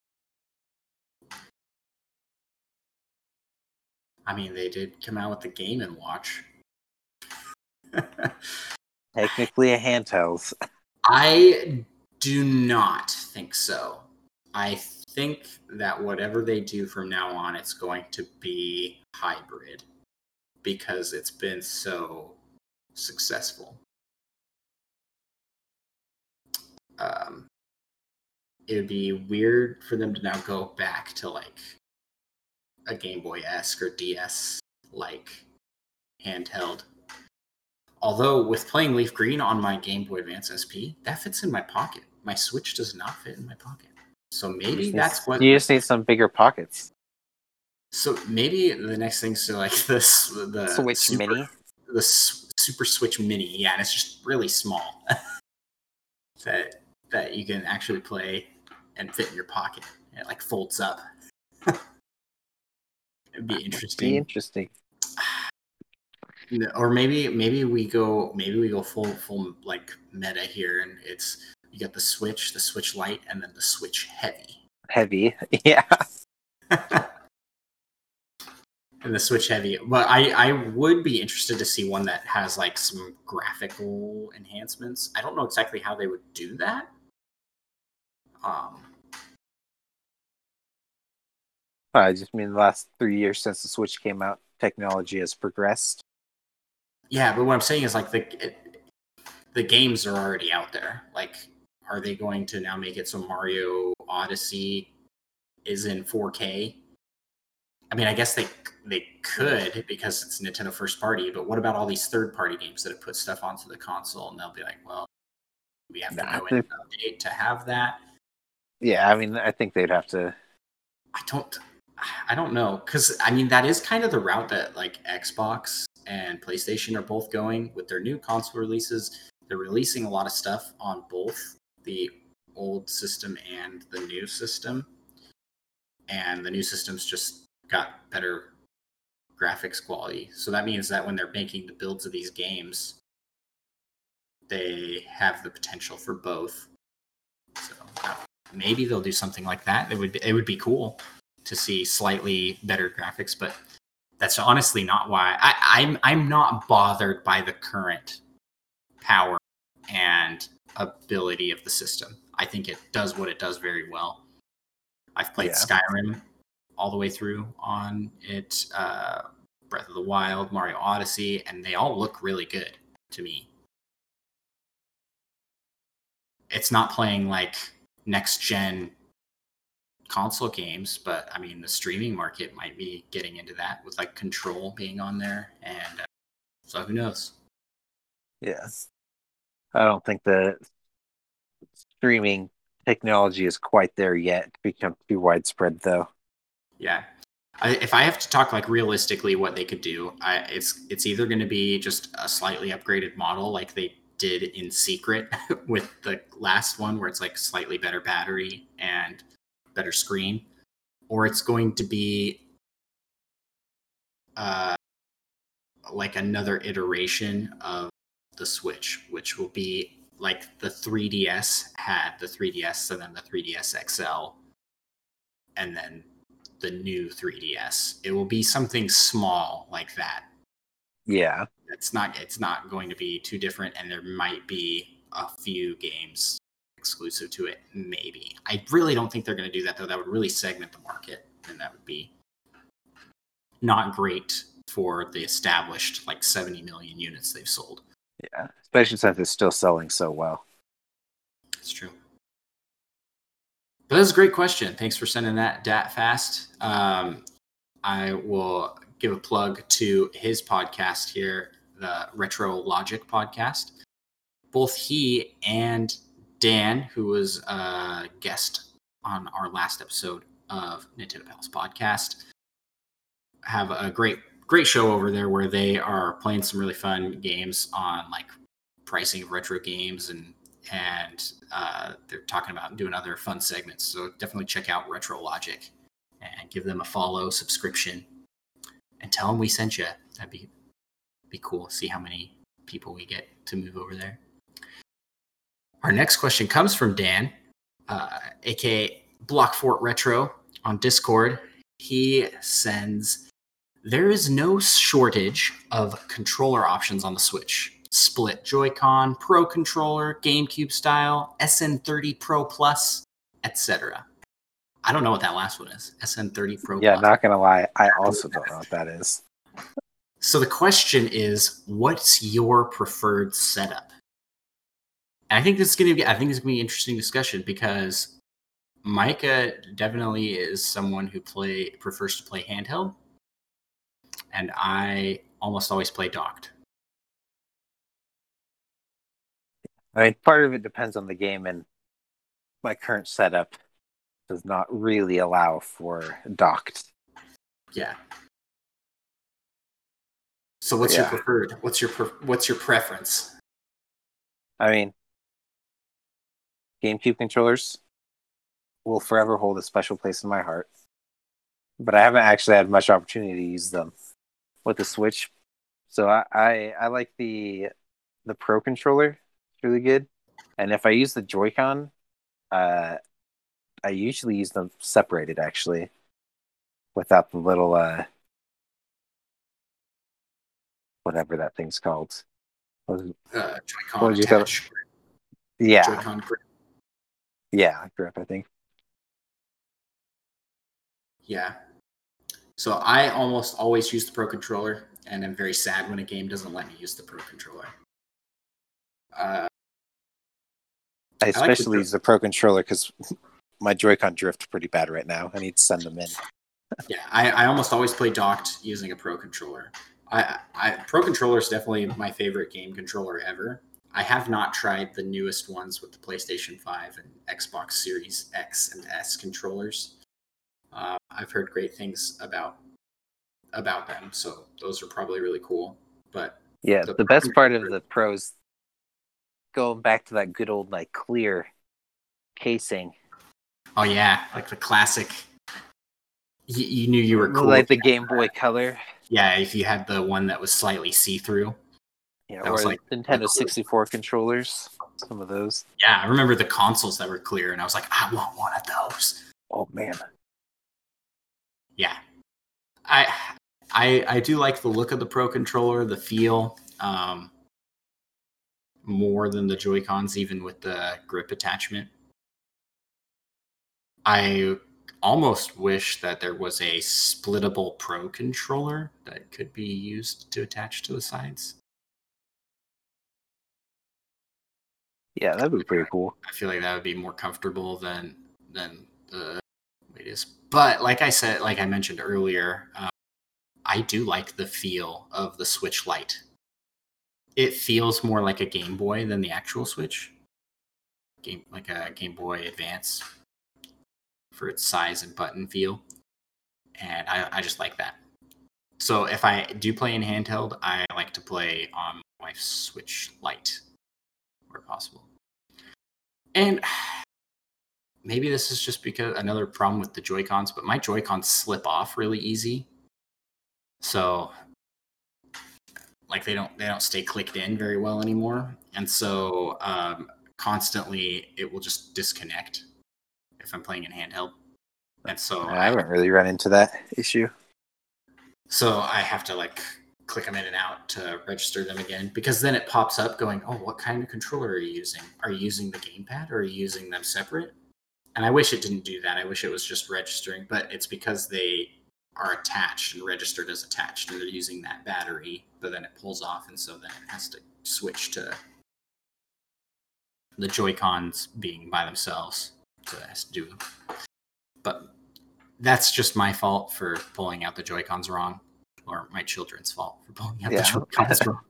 I mean, they did come out with the Game & Watch.
Technically a handheld.
I do not think so. I think that whatever they do from now on, it's going to be hybrid, because it's been so successful. It would be weird for them to now go back to like a Game Boy-esque or DS-like handheld. Although with playing Leaf Green on my Game Boy Advance SP, that fits in my pocket. My Switch does not fit in my pocket. So maybe that's what
you just need some bigger pockets.
So maybe the next thing's to like the
Switch Mini,
the Super Switch Mini. Yeah, and it's just really small that you can actually play and fit in your pocket. It like folds up. It'd be interesting. Or maybe we go full like meta here, and it's you got the Switch Lite, and then the Switch
Heavy, yeah.
And the Switch Heavy. But I would be interested to see one that has like some graphical enhancements. I don't know exactly how they would do that.
I just mean the last 3 years since the Switch came out, technology has progressed.
Yeah, but what I'm saying is like the games are already out there. Like, are they going to now make it so Mario Odyssey is in 4K? I mean, I guess they could, because it's Nintendo first party, but what about all these third party games that have put stuff onto the console, and they'll be like, well, we have to go in and update to have that?
Yeah, I mean, I think they'd have to.
I don't know, because I mean that is kind of the route that like Xbox and PlayStation are both going with their new console releases. They're releasing a lot of stuff on both the old system and the new system, and the new system's just got better graphics quality. So that means that when they're making the builds of these games, they have the potential for both. So maybe they'll do something like that. It would be cool to see slightly better graphics, but that's honestly not why I'm not bothered by the current power and ability of the system. I think it does what it does very well. I've played Skyrim all the way through on it, Breath of the Wild, Mario Odyssey, and they all look really good to me. It's not playing like next gen console games, but I mean the streaming market might be getting into that with like Control being on there, and so who knows?
Yes, I don't think the streaming technology is quite there yet to become too widespread, though.
Yeah, if I have to talk like realistically, what they could do, it's either going to be just a slightly upgraded model like they did in Secret with the last one, where it's like slightly better battery and better screen, or it's going to be like another iteration of the Switch, which will be like the 3DS had the 3DS and then the 3DS XL and then the new 3DS. It will be something small like that.
Yeah.
It's not going to be too different, and there might be a few games exclusive to it, maybe. I really don't think they're going to do that, though. That would really segment the market, and that would be not great for the established, like, 70 million units they've sold.
Yeah, especially since it's still selling so well.
It's true. But that's a great question. Thanks for sending that fast. I will give a plug to his podcast here, the Retro Logic podcast. Both he and Dan, who was a guest on our last episode of Nintendo Pals podcast, have a great show over there where they are playing some really fun games on like pricing of retro games, and they're talking about doing other fun segments. So definitely check out Retro Logic and give them a follow, subscription, and tell them we sent you. That'd be cool. See how many people we get to move over there. Our next question comes from Dan, aka Blockfort Retro on Discord. He sends, there is no shortage of controller options on the Switch. Split Joy-Con, Pro Controller, GameCube style, SN30 Pro Plus, etc. I don't know what that last one is. SN30 Pro Plus.
Yeah, not gonna lie, I also don't know what that is.
So the question is, what's your preferred setup? And I think this is gonna be an interesting discussion, because Micah definitely is someone who prefers to play handheld, and I almost always play docked.
I mean, part of it depends on the game, and my current setup does not really allow for docked.
Yeah. So what's your preferred? What's your preference?
I mean, GameCube controllers will forever hold a special place in my heart, but I haven't actually had much opportunity to use them with the Switch. So I like the Pro controller. It's really good. And if I use the Joy-Con, I usually use them separated, actually, without the little whatever that thing's called.
Joy-Con attach.
Yeah.
Joy-Con grip.
Yeah, grip, I think.
Yeah. So I almost always use the Pro Controller, and I'm very sad when a game doesn't let me use the Pro Controller.
I especially use the Pro Controller because my Joy-Con drift pretty bad right now. I need to send them in.
Yeah, I almost always play docked using a Pro Controller. Pro Controller is definitely my favorite game controller ever. I have not tried the newest ones with the PlayStation 5 and Xbox Series X and S controllers. I've heard great things about them, so those are probably really cool. But
yeah, the best part of the Pros, going back to that good old like clear casing.
Oh yeah, like the classic. You knew you were cool.
Like the Game Boy Color.
Yeah, if you had the one that was slightly see-through.
Yeah, or was like Nintendo 64 controllers. Some of those.
Yeah, I remember the consoles that were clear, and I was like, I want one of those.
Oh man.
Yeah, I do like the look of the Pro Controller, the feel, more than the Joy-Cons, even with the grip attachment. I almost wish that there was a splittable Pro Controller that could be used to attach to the sides.
Yeah, that'd be pretty cool.
I feel like that would be more comfortable than the way it is. But like I mentioned earlier, I do like the feel of the Switch Lite. It feels more like a Game Boy than the actual Switch. Like a Game Boy Advance for its size and button feel. And I just like that. So if I do play in handheld, I like to play on my Switch Lite where possible. And maybe this is just because another problem with the Joy-Cons, but my Joy-Cons slip off really easy. So like they don't stay clicked in very well anymore. And so constantly it will just disconnect if I'm playing in handheld. And so
I haven't really run into that issue.
So I have to like click them in and out to register them again, because then it pops up going, oh, what kind of controller are you using? Are you using the gamepad or are you using them separate? And I wish it didn't do that. I wish it was just registering, but it's because they are attached and registered as attached, and they're using that battery, but then it pulls off, and so then it has to switch to the Joy-Cons being by themselves. So it has to do. But that's just my fault for pulling out the Joy-Cons wrong, or my children's fault for pulling out the Joy-Cons wrong.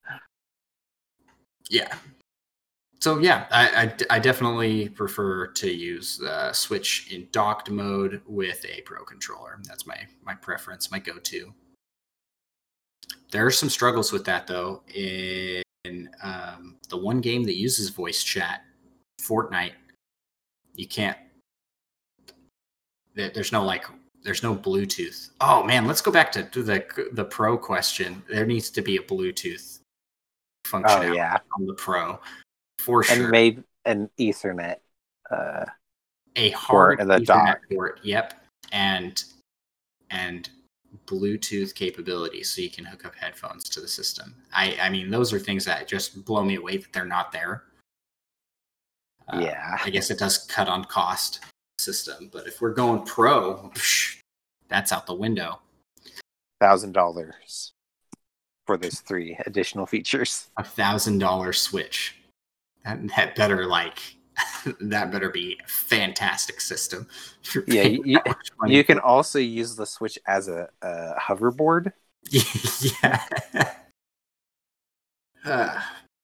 Yeah. So yeah, I definitely prefer to use the Switch in docked mode with a Pro controller. That's my preference, my go-to. There are some struggles with that though. In the one game that uses voice chat, Fortnite, you can't. There's no Bluetooth. Oh man, let's go back to the Pro question. There needs to be a Bluetooth functionality on the Pro. For sure.
And made an Ethernet.
A hard
Ethernet
dock port, yep. And Bluetooth capability, so you can hook up headphones to the system. I mean, those are things that just blow me away that they're not there. I guess it does cut on cost system, but if we're going Pro, that's out the window.
$1,000 for those 3 additional features.
$1,000 Switch. That better that better be a fantastic system.
Yeah, you can also use the Switch as a hoverboard.
Yeah.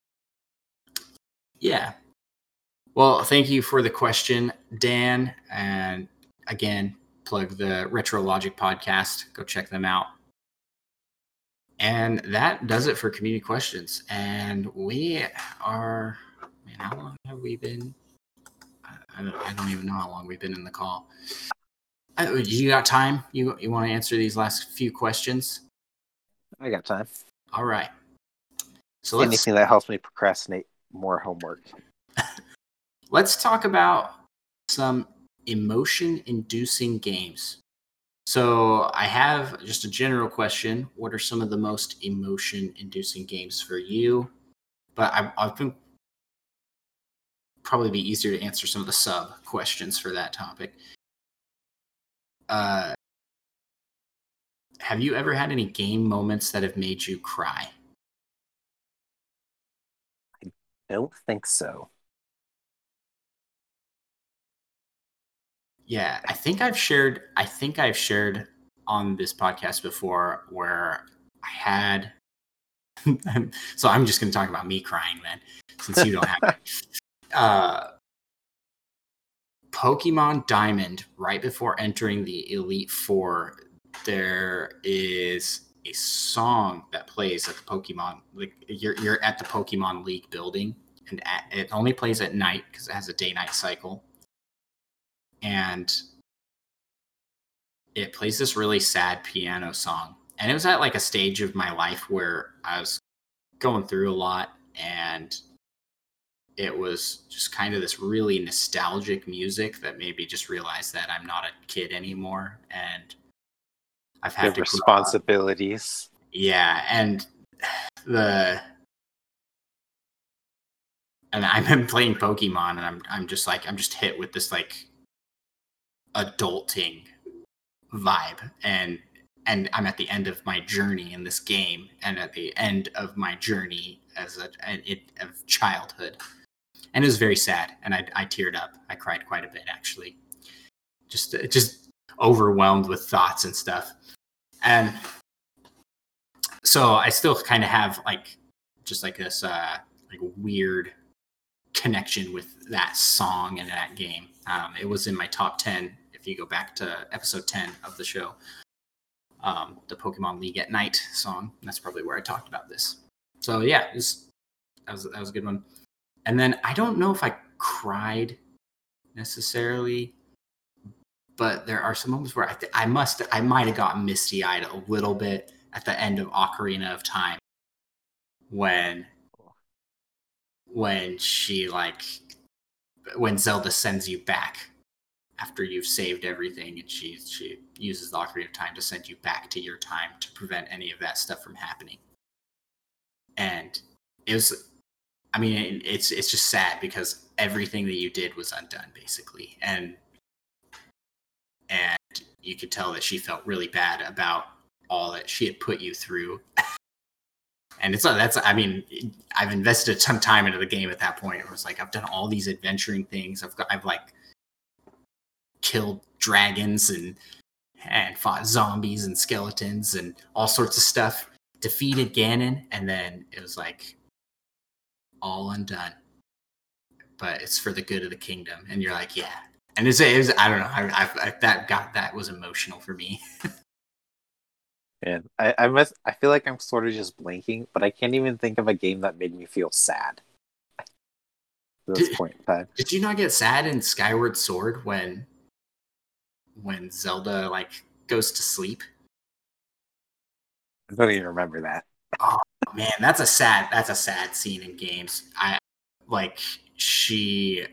Yeah. Well, thank you for the question, Dan. And again, plug the Retro Logic podcast. Go check them out. And that does it for community questions. And we are... Man, how long have we been? I don't even know how long we've been in the call. You got time? You want to answer these last few questions?
I got time.
All right. So
anything that helps me procrastinate more homework.
Let's talk about some emotion-inducing games. So I have just a general question. What are some of the most emotion-inducing games for you? But I think probably be easier to answer some of the sub questions for that topic. Have you ever had any game moments that have made you cry?
I don't think so.
Yeah, I think I've shared on this podcast before where I had so I'm just going to talk about me crying then, since you don't have it. Pokemon Diamond, right before entering the Elite Four, there is a song that plays at the Pokemon. Like you're at the Pokemon League building, and it only plays at night because it has a day-night cycle, and it plays this really sad piano song. And it was at like a stage of my life where I was going through a lot, and it was just kind of this really nostalgic music that made me just realize that I'm not a kid anymore, and I've had
responsibilities.
Yeah, and I've been playing Pokemon, and I'm just hit with this like adulting vibe, and I'm at the end of my journey in this game, and at the end of my journey of childhood. And it was very sad, and I teared up. I cried quite a bit, actually. Just overwhelmed with thoughts and stuff. And so I still kind of have this like weird connection with that song and that game. It was in my top 10 if you go back to episode 10 of the show. The Pokemon League at Night song. That's probably where I talked about this. So yeah, that was a good one. And then I don't know if I cried necessarily, but there are some moments where I might have gotten misty-eyed a little bit at the end of Ocarina of Time when she when Zelda sends you back after you've saved everything, and she uses the Ocarina of Time to send you back to your time to prevent any of that stuff from happening. And it was, I mean, it's just sad because everything that you did was undone basically, and you could tell that she felt really bad about all that she had put you through. And I mean, I've invested some time into the game at that point. It was like, I've done all these adventuring things. I've like killed dragons and fought zombies and skeletons and all sorts of stuff, defeated Ganon, and then it was like all undone. But it's for the good of the kingdom. And you're like, yeah. And it was I don't know, that was emotional for me.
And I feel like I'm sort of just blanking, but I can't even think of a game that made me feel sad at this point in time.
Did you not get sad in Skyward Sword when Zelda like goes to sleep?
I don't even remember that.
Oh man, that's a sad scene in games. You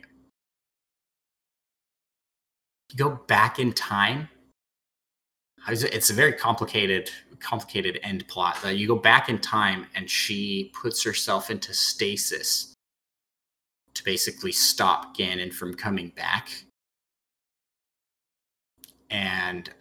go back in time. It's a very complicated end plot. You go back in time, and she puts herself into stasis to basically stop Ganon from coming back. And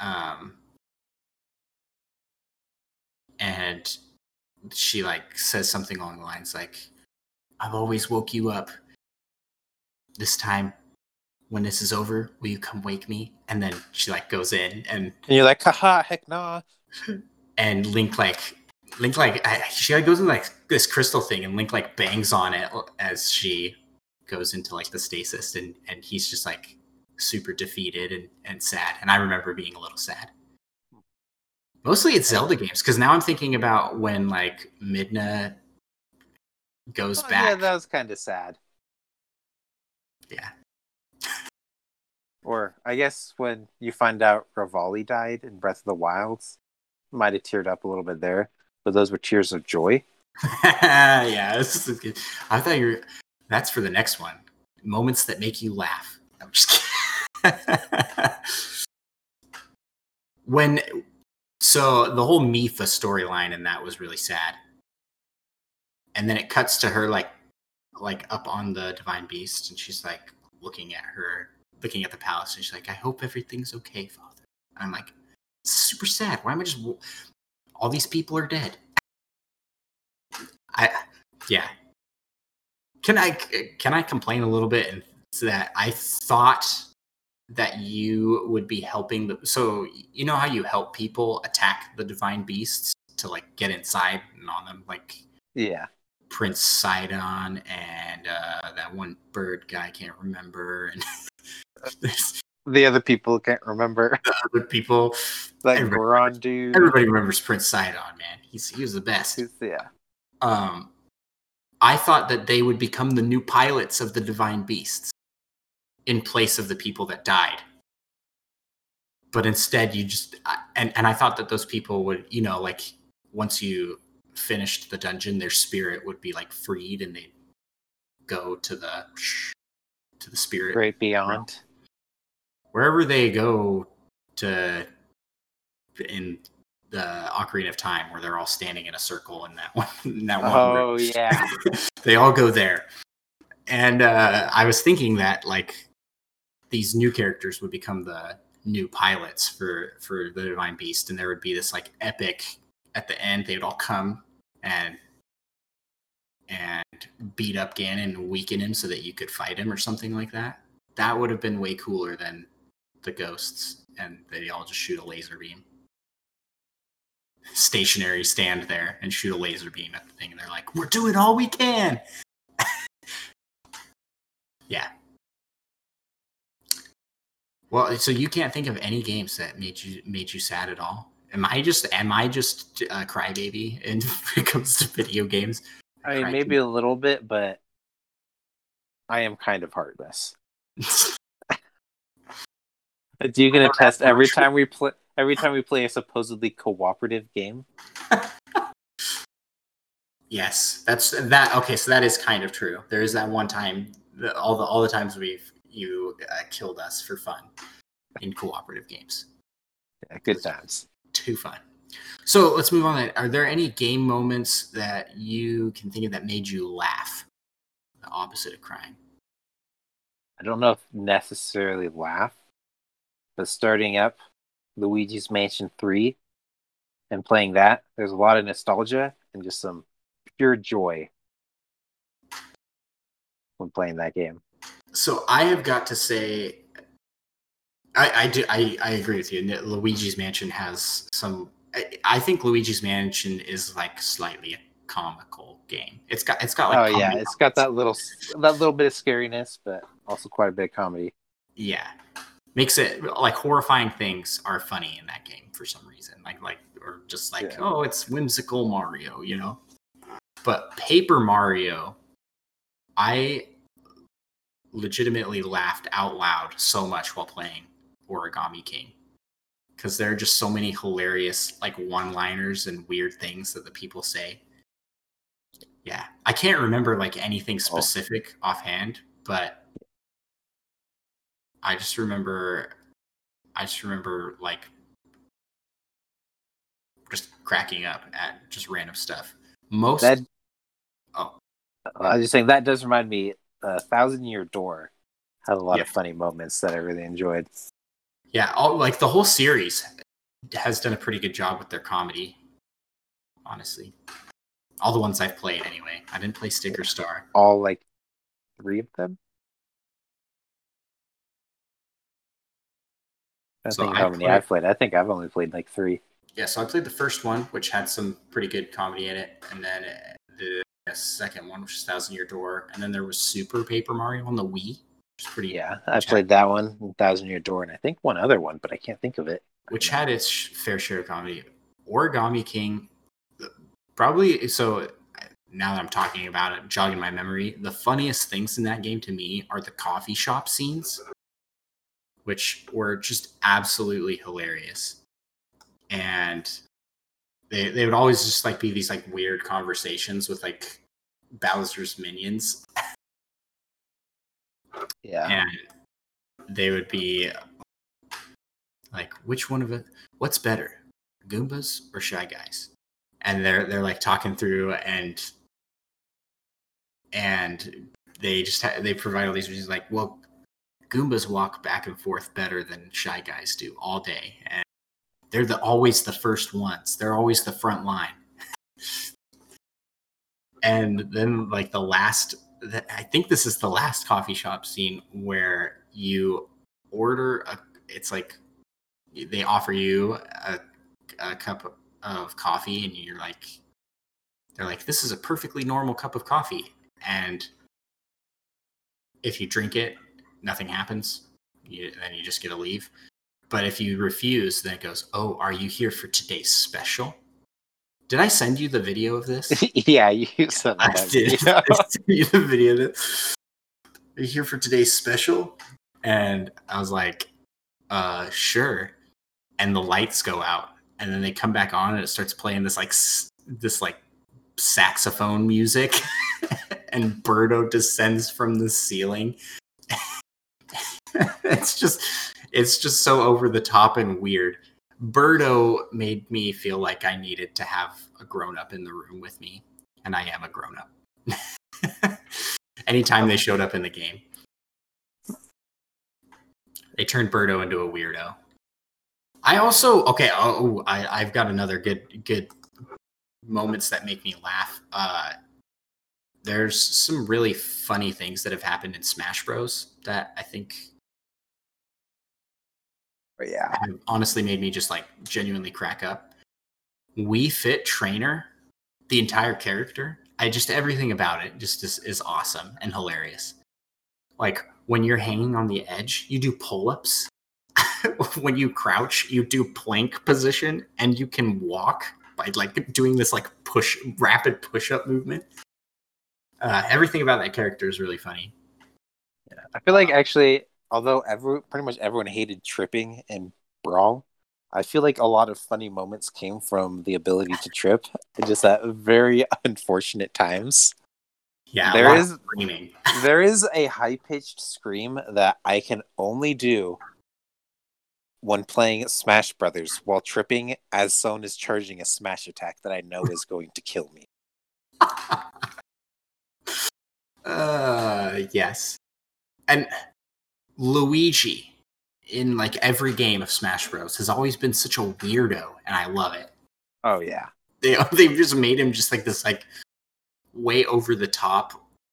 she like says something along the lines like, "I've always woke you up. This time, when this is over, will you come wake me?" And then she like goes in, and
you're like, haha, heck nah.
And Link she goes in like this crystal thing, and Link like bangs on it as she goes into like the stasis, and he's just like super defeated and sad. And I remember being a little sad. Mostly it's Zelda games, because now I'm thinking about when like Midna goes back.
Yeah, that was kind of sad.
Yeah.
Or I guess when you find out Revali died in Breath of the Wilds, might have teared up a little bit there, but those were tears of joy.
Yeah, this is good. I thought that's for the next one. Moments that make you laugh. I'm just kidding. So the whole Mipha storyline in that was really sad. And then it cuts to her like up on the Divine Beast, and she's like looking at the palace, and she's like, "I hope everything's okay, Father." And I'm like, super sad. Why am I just... all these people are dead. Yeah. Can I complain a little bit? And so that I thought that you would be helping so you know how you help people attack the Divine Beasts to like get inside and on them, like Prince Sidon and that one bird guy I can't remember, and
the other people can't remember.
The other people,
like Grondu.
Everybody remembers Prince Sidon, man. He was the best. I thought that they would become the new pilots of the Divine Beasts in place of the people that died. But instead, you just... And I thought that those people would, you know, like, once you finished the dungeon, their spirit would be, like, freed, and they'd go to the spirit...
Great beyond.
Wherever they go to... in the Ocarina of Time, where they're all standing in a circle in that one
room. Yeah.
They all go there. And I was thinking that, like, these new characters would become the new pilots for the Divine Beast, and there would be this, like, epic... At the end, they would all come and beat up Ganon and weaken him so that you could fight him or something like that. That would have been way cooler than the ghosts, and they all just shoot a laser beam. Stationary, stand there and shoot a laser beam at the thing, and they're like, "We're doing all we can." Yeah. Well, so you can't think of any games that made you sad at all? Am I just a crybaby when it comes to video games?
I mean, maybe a little bit, but I am kind of heartless. Do you can attest every time we play a supposedly cooperative game?
Yes, that's that. Okay, so that is kind of true. There is that one time, all the times you killed us for fun in cooperative games.
Yeah, good times.
Too fun. So let's move on. Are there any game moments that you can think of that made you laugh? The opposite of crying.
I don't know if necessarily laugh, but starting up Luigi's Mansion 3 and playing that, there's a lot of nostalgia and just some pure joy when playing that game.
So I have got to say, I agree with you. Luigi's Mansion has some. I think Luigi's Mansion is like slightly a comical game. It's got like
it's got that little bit of scariness, but also quite a bit of comedy.
Yeah, makes it like horrifying things are funny in that game for some reason. Or just like oh, it's whimsical Mario, you know. But Paper Mario, I legitimately laughed out loud so much while playing Origami King because there are just so many hilarious like one-liners and weird things that the people say. Yeah, I can't remember like anything specific offhand, but I just remember like just cracking up at just random stuff.
I was just saying that does remind me. 1,000 Year Door had a lot of funny moments that I really enjoyed.
Yeah, the whole series has done a pretty good job with their comedy. Honestly, all the ones I've played anyway. I didn't play Sticker Star.
All like 3 of them. I think how many I've played. I think I've only played like 3.
Yeah, so I played the first one, which had some pretty good comedy in it, and then the second one, which is 1,000 Year Door, and then there was Super Paper Mario on the Wii, which is pretty.
Yeah, I played that one, 1,000 Year Door, and I think one other one, but I can't think of it.
Which had its fair share of comedy. Origami King, probably. So now that I'm talking about it, jogging my memory, the funniest things in that game to me are the coffee shop scenes, which were just absolutely hilarious. And they would always just like be these like weird conversations with like Bowser's minions.
Yeah.
And they would be like, which one of it? What's better, Goombas or Shy Guys? And they're like talking through and they just they provide all these reasons like, well, Goombas walk back and forth better than Shy Guys do all day, and they're always the first ones. They're always the front line. And then like I think this is the last coffee shop scene where you order it's like they offer you a cup of coffee and they're like, this is a perfectly normal cup of coffee. And if you drink it, nothing happens. Then you just get to leave. But if you refuse, then it goes, oh, are you here for today's special? Did I send you the video of this?
Yeah, you sent me that video.
I sent you the video of this. Are you here for today's special? And I was like, sure. And the lights go out. And then they come back on and it starts playing this saxophone music. And Birdo descends from the ceiling. It's just so over the top and weird. Birdo made me feel like I needed to have a grown-up in the room with me, and I am a grown-up. Anytime they showed up in the game, they turned Birdo into a weirdo. I've got another good moments that make me laugh. There's some really funny things that have happened in Smash Bros. That I think have honestly made me just like genuinely crack up. Wii Fit Trainer, the entire character, everything about it just is awesome and hilarious. Like when you're hanging on the edge, you do pull-ups. When you crouch, you do plank position, and you can walk by like doing this like rapid push-up movement. Everything about that character is really funny.
Yeah. I feel like actually although pretty much everyone hated tripping in Brawl, I feel like a lot of funny moments came from the ability to trip, just at very unfortunate times.
Yeah, a
There
lot
is
of screaming.
there is a high-pitched scream that I can only do when playing Smash Brothers while tripping as someone is charging a smash attack that I know is going to kill me.
Yes. And Luigi in like every game of Smash Bros has always been such a weirdo, and I love it.
Oh yeah.
They've just made him just like this, like way over the top.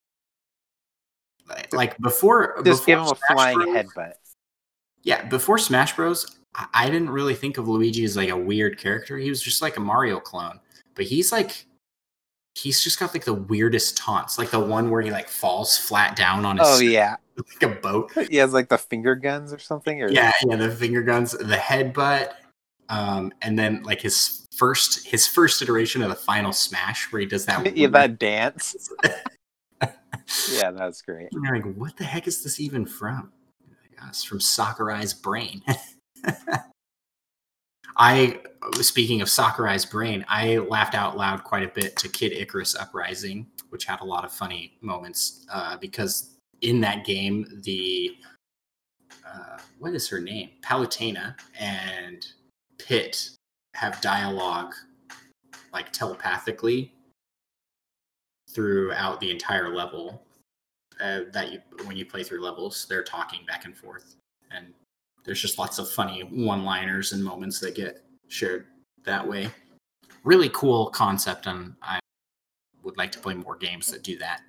Like before
Give him a
Smash
flying
Bros,
headbutt.
Yeah, before Smash Bros, I didn't really think of Luigi as like a weird character. He was just like a Mario clone, but he's just got like the weirdest taunts, like the one where he like falls flat down on his
Yeah,
like a boat.
he has like the finger guns or something. Or
Yeah, the finger guns, the headbutt, and then like his first iteration of the final smash where he does that
that dance. Yeah, that's great.
And you're like, what the heck is this even from? It's from Sakurai's brain. Speaking of Sakurai's brain, I laughed out loud quite a bit to Kid Icarus Uprising, which had a lot of funny moments because in that game, what is her name? Palutena and Pit have dialogue like telepathically throughout the entire level. When you play through levels, they're talking back and forth, and there's just lots of funny one-liners and moments that get shared that way. Really cool concept, and I would like to play more games that do that.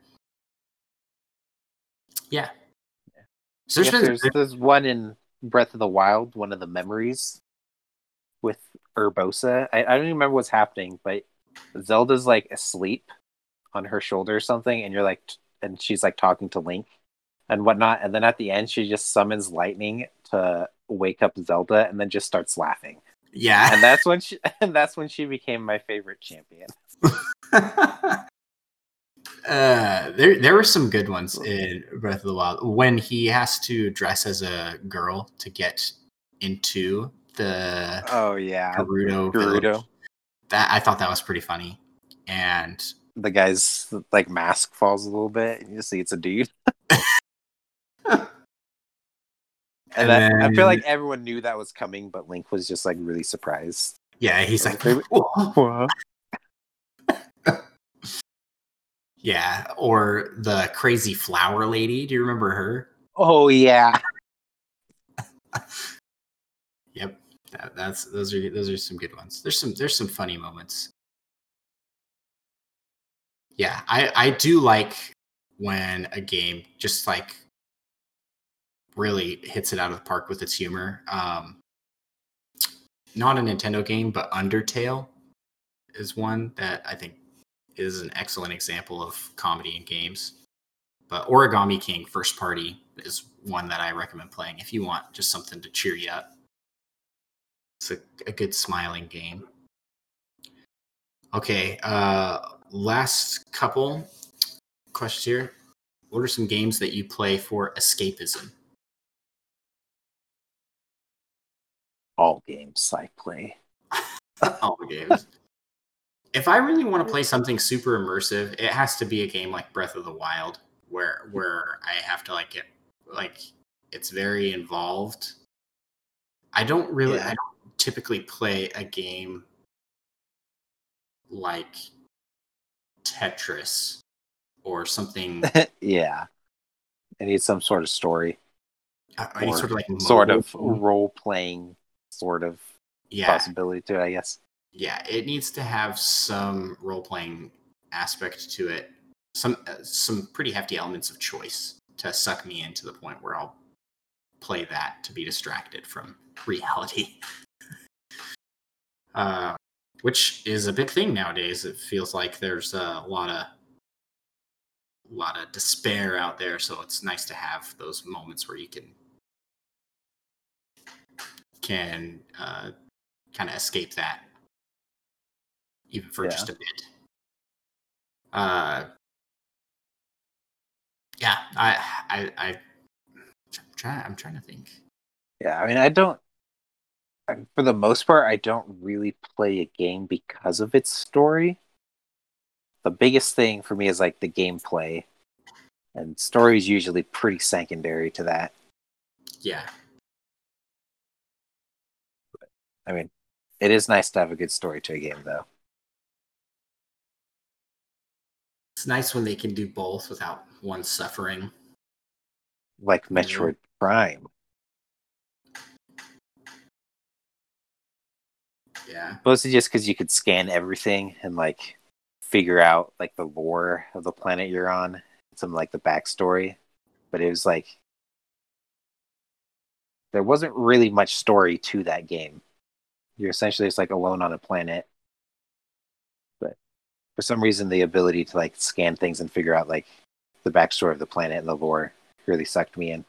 Yeah.
So there's one in Breath of the Wild, one of the memories with Urbosa. I don't even remember what's happening, but Zelda's like asleep on her shoulder or something, and you're like, and she's like talking to Link and whatnot, and then at the end she just summons lightning to wake up Zelda, and then just starts laughing.
Yeah,
and that's when she became my favorite champion.
There were some good ones in Breath of the Wild when he has to dress as a girl to get into the Gerudo village. That I thought that was pretty funny, and
the guy's like mask falls a little bit, and you see it's a dude. And then, I feel like everyone knew that was coming, but Link was just like really surprised.
Yeah, he's like, yeah, or the crazy flower lady. Do you remember her?
Oh yeah.
Yep, those are some good ones. There's some funny moments. Yeah, I do like when a game just like really hits it out of the park with its humor. Not a Nintendo game, but Undertale is one that I think is an excellent example of comedy in games. But Origami King first party is one that I recommend playing if you want just something to cheer you up. It's a good smiling game. Okay, last couple questions here. What are some games that you play for escapism?
All games I play.
All games. If I really want to play something super immersive, it has to be a game like Breath of the Wild, where I have to like get like it's very involved. I don't typically play a game like Tetris or something.
Yeah, I need some sort of story.
I need sort of like
sort of role playing sort of possibility to it, I guess.
Yeah, it needs to have some role playing aspect to it. Some pretty hefty elements of choice to suck me into the point where I'll play that to be distracted from reality. Which is a big thing nowadays. It feels like there's a lot of despair out there, so it's nice to have those moments where you can kind of escape that, even for just a bit. Yeah, I I'm trying to think.
Yeah, I mean, I don't. For the most part, I don't really play a game because of its story. The biggest thing for me is like the gameplay, and story is usually pretty secondary to that.
Yeah.
I mean, it is nice to have a good story to a game, though.
It's nice when they can do both without one suffering.
Like Metroid Prime.
Yeah.
Mostly just because you could scan everything and like figure out like the lore of the planet you're on, some like the backstory. But it was like there wasn't really much story to that game. You're essentially just like alone on a planet. But for some reason, the ability to like scan things and figure out like the backstory of the planet and the lore really sucked me in.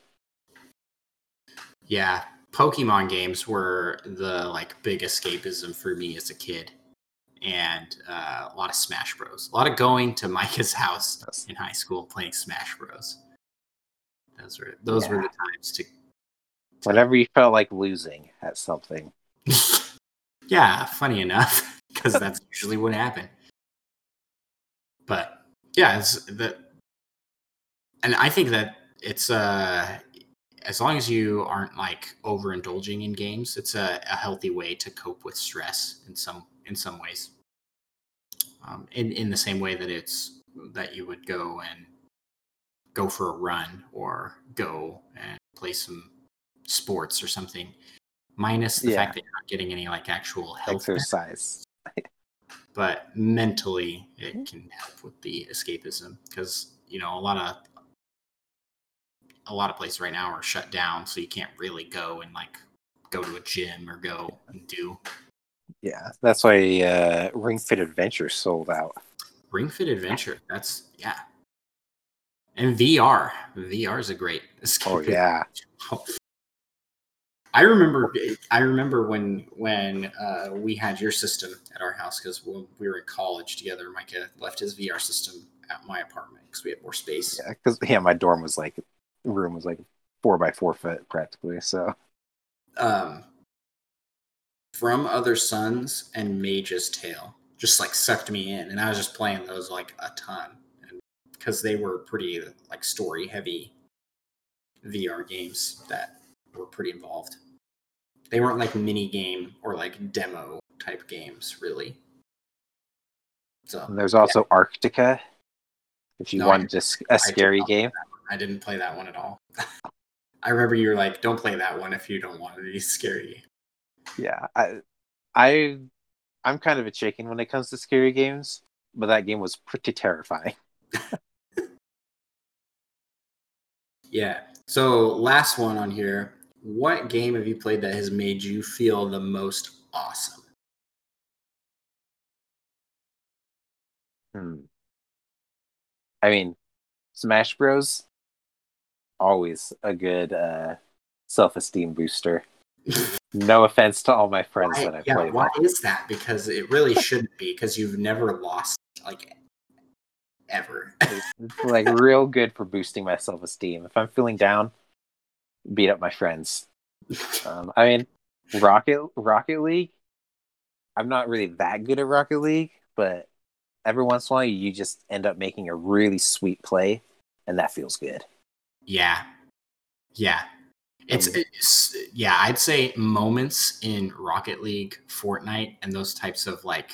Yeah. Pokemon games were the like big escapism for me as a kid, and a lot of Smash Bros. A lot of going to Micah's house in high school playing Smash Bros. Those were the times to
whenever you felt like losing at something.
Yeah, funny enough, because that's usually what happened. But yeah, and I think that it's as long as you aren't like overindulging in games, it's a healthy way to cope with stress in some ways. In the same way that you would go for a run or go and play some sports or something, minus the fact that you're not getting any like actual health
exercise.
But mentally, it can help with the escapism because a lot of places right now are shut down, so you can't really go and like go to a gym or go and do.
Yeah, that's why Ring Fit Adventure sold out.
Ring Fit Adventure, and VR. VR is a great escapism.
Oh yeah.
I remember when we had your system at our house because when we were in college together, Micah left his VR system at my apartment because we had more space.
Yeah, because my room was like 4x4 foot practically. So,
From Other Suns and Mage's Tale just like sucked me in, and I was just playing those like a ton, and because they were pretty like story heavy VR games that were pretty involved. They weren't like mini game or like demo type games, really. So
and there's also Arctica. If you want just a scary game,
I didn't play that one at all. I remember you were like, "Don't play that one if you don't want it to be scary."
Yeah, I'm kind of a chicken when it comes to scary games, but that game was pretty terrifying.
Yeah. So last one on here. What game have you played that has made you feel the most awesome?
I mean, Smash Bros. Always a good self-esteem booster. No offense to all my friends that I played.
Why is that? Because it really shouldn't be, because you've never lost like ever.
It's like real good for boosting my self-esteem. If I'm feeling down, beat up my friends. I mean, Rocket League. I'm not really that good at Rocket League, but every once in a while, you just end up making a really sweet play, and that feels good.
Yeah. I'd say moments in Rocket League, Fortnite, and those types of like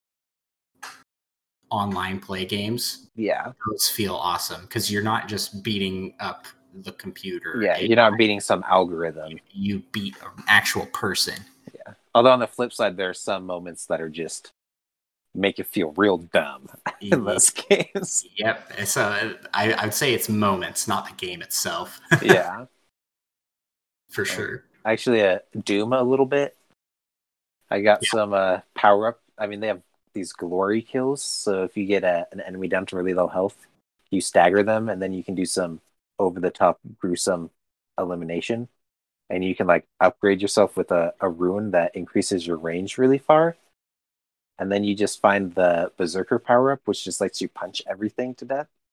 online play games.
Yeah,
those feel awesome because you're not just beating up the computer.
Yeah, you're not beating some algorithm.
You beat an actual person.
Yeah. Although on the flip side, there are some moments that are just make you feel real dumb in those games.
Yep. So I'd say it's moments, not the game itself.
Yeah.
For sure.
Actually, Doom a little bit. I got some power up. I mean, they have these glory kills. So if you get an enemy down to really low health, you stagger them, and then you can do some over the top gruesome elimination. And you can like upgrade yourself with a rune that increases your range really far. And then you just find the Berserker power up, which just lets you punch everything to death.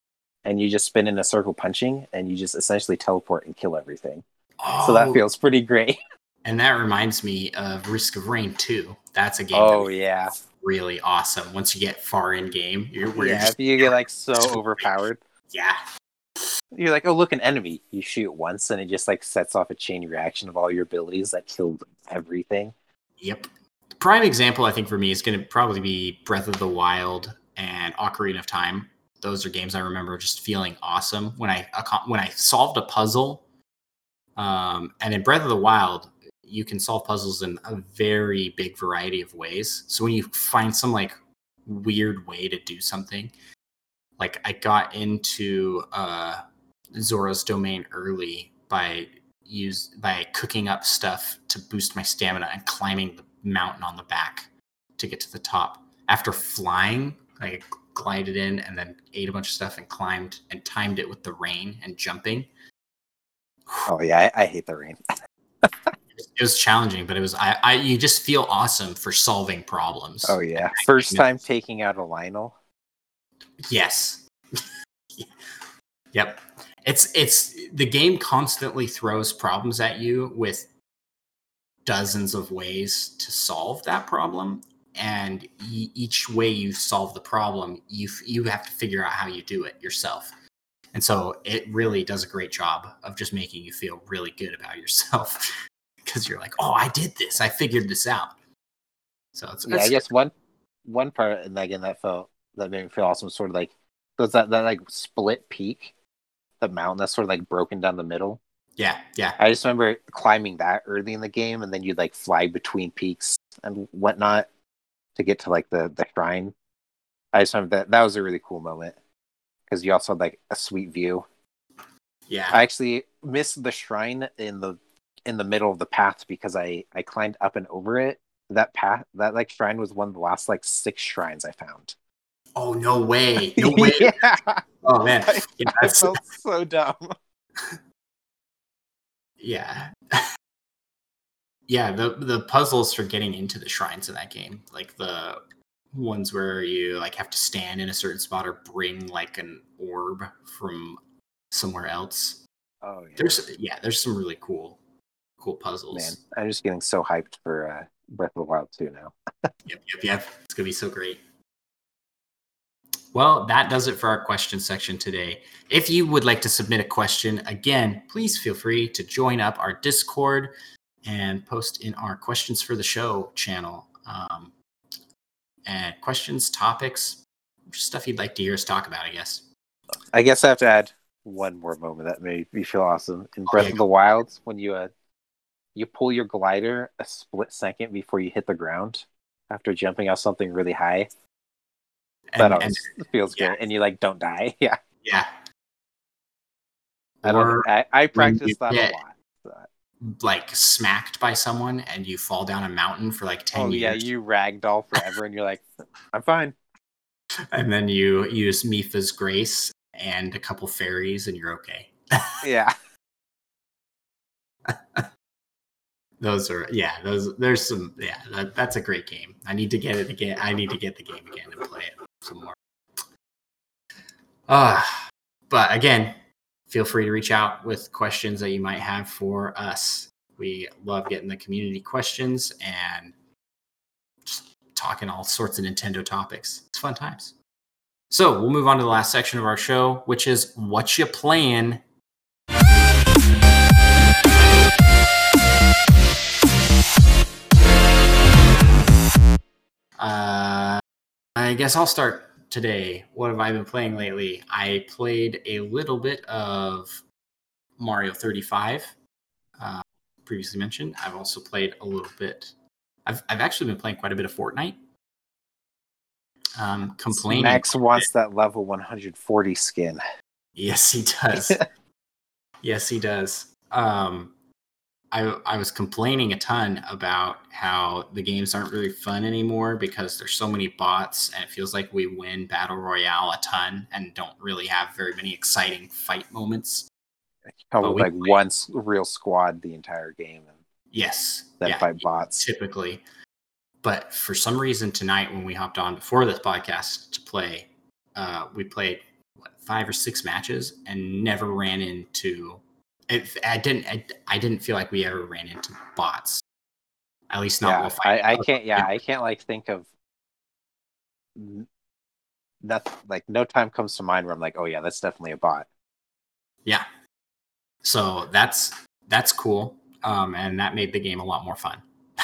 and you just spin in a circle punching, and you just essentially teleport and kill everything.
Oh,
So that feels pretty great.
And that reminds me of Risk of Rain 2. That's a game
that's
really awesome. Once you get far in game,
if you get like so overpowered.
Yeah.
You're like, oh, look, an enemy. You shoot once, and it just like sets off a chain reaction of all your abilities that killed everything.
Yep. The prime example, I think, for me is going to probably be Breath of the Wild and Ocarina of Time. Those are games I remember just feeling awesome when I solved a puzzle. And in Breath of the Wild, you can solve puzzles in a very big variety of ways. So when you find some like weird way to do something, like I got into Zora's Domain early by cooking up stuff to boost my stamina and climbing the mountain on the back to get to the top. After flying, I glided in and then ate a bunch of stuff and climbed and timed it with the rain and jumping.
Oh yeah, I hate the rain.
It was challenging, but it was you just feel awesome for solving problems.
Oh yeah, first time taking out a Lionel.
Yes. Yep. It's the game constantly throws problems at you with dozens of ways to solve that problem, and each way you solve the problem, you have to figure out how you do it yourself. And so it really does a great job of just making you feel really good about yourself because you're like, oh, I did this. I figured this out. So
I guess one part, and again, that made me feel awesome. Sort of like there's that like split peak, the mountain that's sort of like broken down the middle.
Yeah.
I just remember climbing that early in the game, and then you'd like fly between peaks and whatnot to get to like the shrine. I just remember that was a really cool moment because you also had like a sweet view.
Yeah.
I actually missed the shrine in the middle of the path because I climbed up and over it. That like shrine was one of the last like 6 shrines I found.
Oh, no way. No way.
Yeah.
Oh, man.
I felt so dumb.
Yeah. Yeah, the puzzles for getting into the shrines in that game, like the ones where you like have to stand in a certain spot or bring like an orb from somewhere else.
Oh yeah.
There's some really cool puzzles.
Man, I'm just getting so hyped for Breath of the Wild 2 now.
Yep. It's gonna be so great. Well, that does it for our question section today. If you would like to submit a question, again, please feel free to join up our Discord and post in our questions for the show channel. And questions, topics, stuff you'd like to hear us talk about, I guess.
I guess I have to add one more moment that made me feel awesome. In Breath of the Wild, when you pull your glider a split second before you hit the ground after jumping off something really high. That feels good, and you like don't die. Yeah. I practiced that a lot.
Like smacked by someone, and you fall down a mountain for like 10 years.
Yeah, you ragdoll forever, and you're like, I'm fine.
And then you use Mipha's Grace and a couple fairies, and you're okay.
Yeah.
There's some, that's a great game. I need to get it again. I need to get the game again and play it some more. But again, feel free to reach out with questions that you might have for us. We love getting the community questions and just talking all sorts of Nintendo topics. It's fun times. So we'll move on to the last section of our show, which is What You Playing? I guess I'll start today. What have I been playing lately? I played a little bit of Mario 35, previously mentioned. I've also played a little bit. I've actually been playing quite a bit of Fortnite. Complaining.
Max wants that level 140 skin.
Yes, he does. Yes, he does. I was complaining a ton about how the games aren't really fun anymore because there's so many bots, and it feels like we win Battle Royale a ton and don't really have very many exciting fight moments.
Probably like one real squad the entire game.
Yes.
Then fight bots.
Typically. But for some reason tonight when we hopped on before this podcast to play, we played 5 or 6 matches and never ran into. I didn't feel like we ever ran into bots. At least not while fighting.
I can't. Yeah, I can't like think of nothing. Like no time comes to mind where I'm like, oh yeah, that's definitely a bot.
Yeah. So that's cool, and that made the game a lot more fun.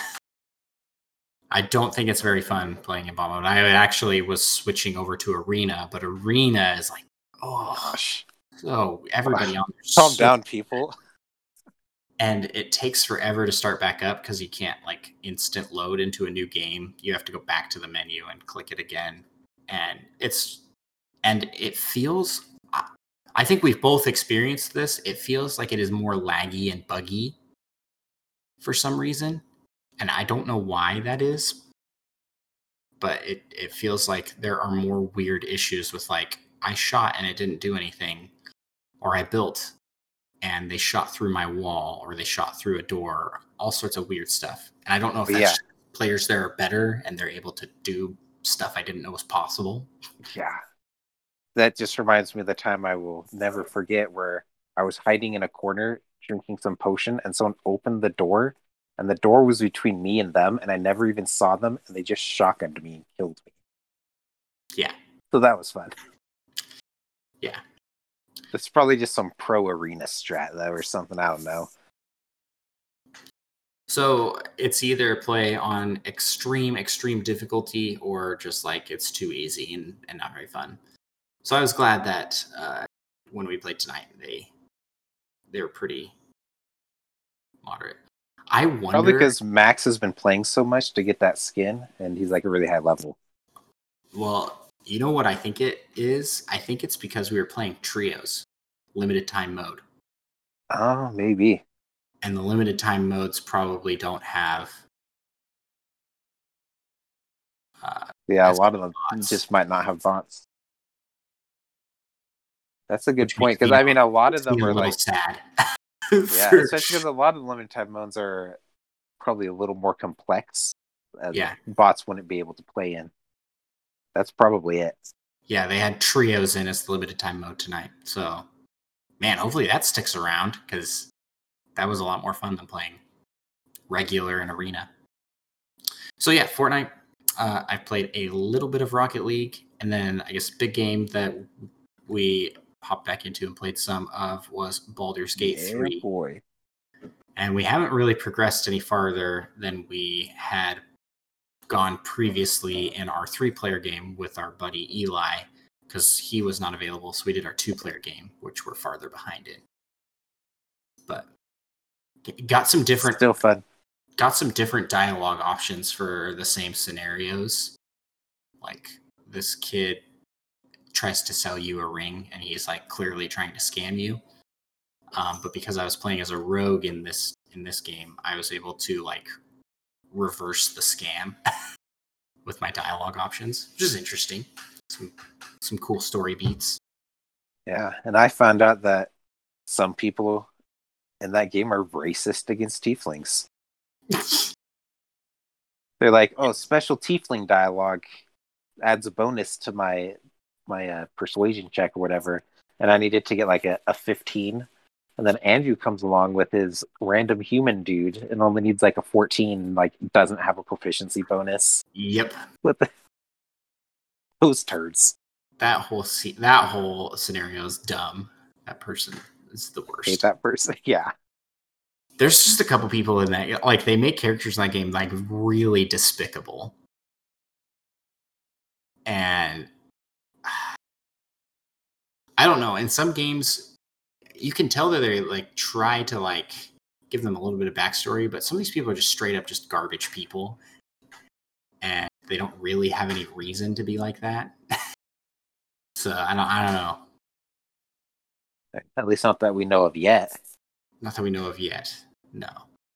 I don't think it's very fun playing in bot mode. I actually was switching over to arena, but arena is like, oh gosh. So everybody on there.
Calm down, people.
And it takes forever to start back up because you can't like instant load into a new game. You have to go back to the menu and click it again. And it feels, I think we've both experienced this. It feels like it is more laggy and buggy for some reason. And I don't know why that is. But it feels like there are more weird issues with like, I shot and it didn't do anything. Or I built and they shot through my wall, or they shot through a door, all sorts of weird stuff. And I don't know if that's players there are better and they're able to do stuff I didn't know was possible.
Yeah. That just reminds me of the time I will never forget where I was hiding in a corner drinking some potion and someone opened the door and the door was between me and them and I never even saw them and they just shotgunned me and killed me.
Yeah.
So that was fun.
Yeah.
It's probably just some pro arena strat though or something, I don't know.
So it's either play on extreme difficulty or just like it's too easy and not very fun. So I was glad that when we played tonight, they were pretty moderate. I wonder,
probably because Max has been playing so much to get that skin, and he's like a really high level.
Well, you know what I think it is? I think it's because we were playing trios, limited time mode.
Oh, maybe.
And the limited time modes probably don't have.
Yeah, a lot of them just might not have bots. That's a good point, because I mean, a lot of them are like
sad.
Yeah, especially because a lot of the limited time modes are probably a little more complex. Bots wouldn't be able to play in. That's probably it.
Yeah, they had trios in as the limited time mode tonight. So, man, hopefully that sticks around, because that was a lot more fun than playing regular and arena. So yeah, Fortnite. I've played a little bit of Rocket League, and then I guess big game that we hopped back into and played some of was Baldur's Gate 3.
Boy.
And we haven't really progressed any farther than we had gone previously in our 3-player game with our buddy Eli, because he was not available, so we did our 2-player game, which we're farther behind in. But got some different,
still fun.
Got some different dialogue options for the same scenarios. Like this kid tries to sell you a ring, and he's like clearly trying to scam you. But because I was playing as a rogue in this game, I was able to like reverse the scam with my dialogue options, which is interesting. Some cool story beats.
Yeah, and I found out that some people in that game are racist against tieflings. They're like, oh, special tiefling dialogue adds a bonus to my persuasion check or whatever, and I needed to get like a 15, and then Andrew comes along with his random human dude and only needs like a 14, like doesn't have a proficiency bonus.
Yep.
Those turds.
That whole scenario is dumb. That person is the worst.
Hate that person. Yeah.
There's just a couple people in that, like, they make characters in that game like really despicable. And I don't know, in some games you can tell that they like try to like give them a little bit of backstory, but some of these people are just straight up just garbage people. And they don't really have any reason to be like that. So I don't know.
At least not that we know of yet.
Not that we know of yet. No.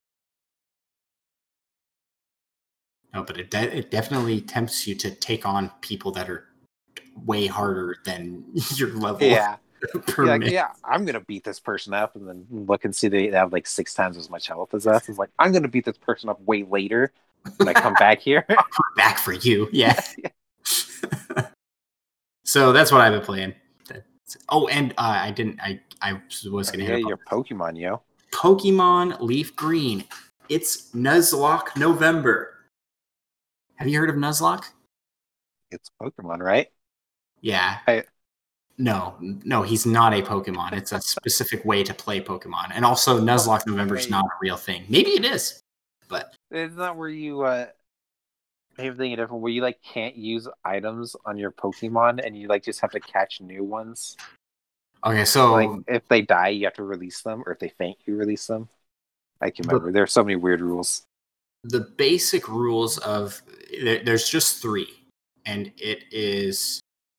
No, but it definitely tempts you to take on people that are way harder than your level.
Yeah. Yeah, I'm going to beat this person up, and then look and see they have like 6 times as much health as us. It's like, I'm going to beat this person up way later when I come back here.
I'll come back for you. Yeah. So that's what I've been playing. Oh, and I didn't. I was going to
Yeah,
hit
your Pokemon, yo.
Pokemon Leaf Green. It's Nuzlocke November. Have you heard of Nuzlocke?
It's Pokemon, right?
Yeah. No, he's not a Pokemon. It's a specific way to play Pokemon. And also, Nuzlocke November is not a real thing. Maybe it is, but
it's not where you everything different. Where you like can't use items on your Pokemon, and you like just have to catch new ones.
Okay, so
like if they die, you have to release them, or if they faint, you release them. I can remember. There are so many weird rules.
The basic rules of there's just 3, and it is.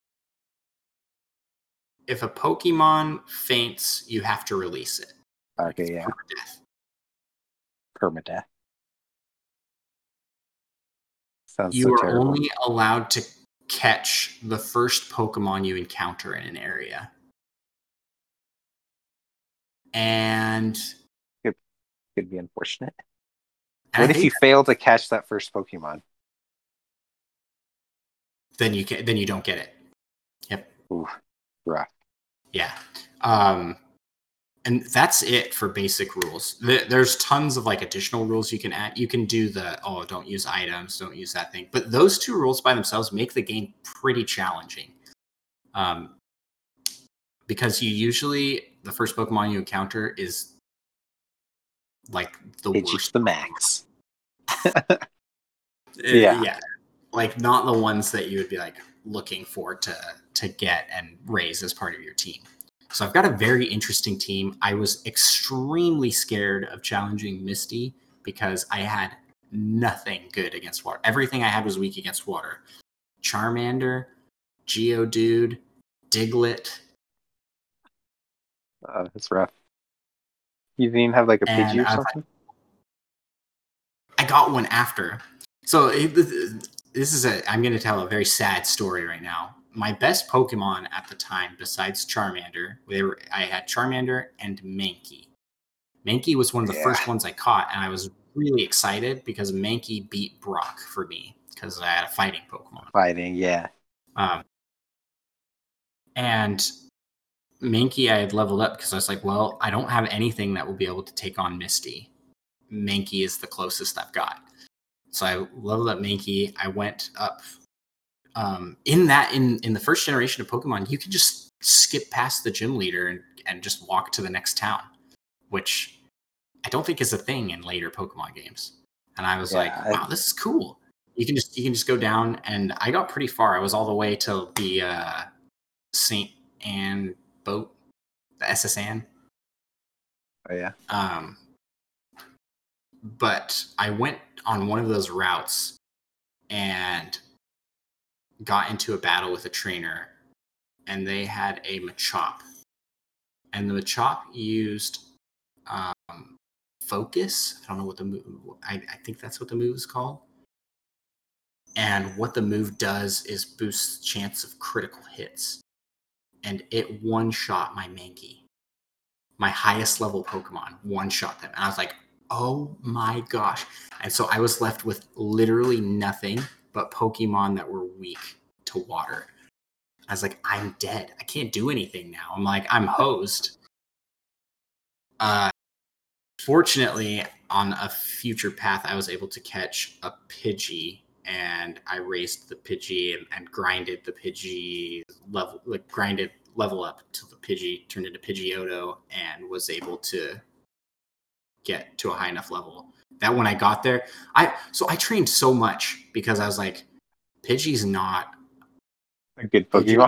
If a Pokemon faints, you have to release it.
Okay, yeah. Permadeath. Sounds
you
so
are
terrible.
only allowed to catch the first Pokemon you encounter in an area. And
could be unfortunate. What if you fail to catch that first Pokemon?
Then you don't get it. Yep.
Ooh, rough.
Yeah. And that's it for basic rules. There's tons of like additional rules you can add. You can do don't use items, don't use that thing. But those 2 rules by themselves make the game pretty challenging. Because the first Pokemon you encounter is like the worst.
The max.
Yeah. Like not the ones that you would be like looking for to get and raise as part of your team. So I've got a very interesting team. I was extremely scared of challenging Misty because I had nothing good against water. Everything I had was weak against water. Charmander, Geodude, Diglett.
That's rough. You didn't even have like a Pidgey or something?
I got one after. So I'm going to tell a very sad story right now. My best Pokemon at the time, besides Charmander, I had Charmander and Mankey. Mankey was one of the first ones I caught, and I was really excited because Mankey beat Brock for me because I had a fighting Pokemon.
Fighting, yeah.
And Mankey I had leveled up because I was like, well, I don't have anything that will be able to take on Misty. Mankey is the closest I've got. So I leveled up Mankey. I went up. In the first generation of Pokemon, you could just skip past the gym leader and just walk to the next town, which I don't think is a thing in later Pokemon games. And I was like, wow, this is cool. You can just go down, and I got pretty far. I was all the way to the St. Anne boat, the SS Anne.
Oh yeah.
But I went on one of those routes and got into a battle with a trainer, and they had a Machop, and the Machop used Focus. I don't know what the move. I think that's what the move is called. And what the move does is boosts chance of critical hits, and it one-shot my Mankey, my highest level Pokemon. One-shot them, and I was like, oh my gosh! And so I was left with literally nothing but Pokemon that were weak to water. I was like, I'm dead. I can't do anything now. I'm like, I'm hosed. Fortunately, on a future path, I was able to catch a Pidgey, and I raised the Pidgey and grinded the Pidgey level up till the Pidgey turned into Pidgeotto and was able to get to a high enough level that when I got there, I trained so much because I was like, Pidgey's not
a good Pokemon.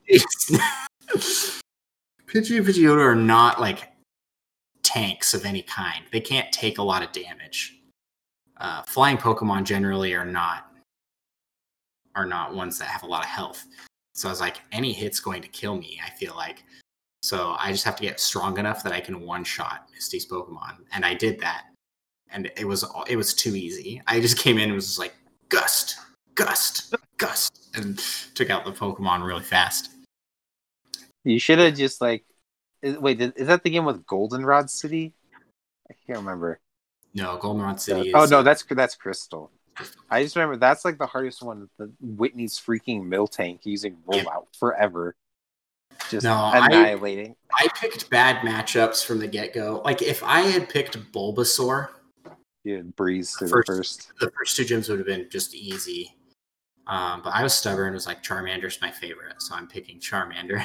Pidgey and Pidgeotto are not like tanks of any kind. They can't take a lot of damage. Flying Pokemon generally are not ones that have a lot of health. So I was like, any hit's going to kill me, I feel like. So I just have to get strong enough that I can one-shot Misty's Pokemon. And I did that. And it was too easy. I just came in and was just like, Gust, and took out the Pokemon really fast.
You should have just like... Wait, is that the game with Goldenrod City? I can't remember.
No, Goldenrod City is...
Oh, no, that's Crystal. I just remember that's like the hardest one. The Whitney's freaking Miltank using Rollout forever. just
No,
annihilating.
I picked bad matchups from the get-go. Like, if I had picked Bulbasaur,
You'd breeze through the first.
the first two gyms would have been just easy. But I was stubborn. It was like, Charmander's my favorite, so I'm picking Charmander.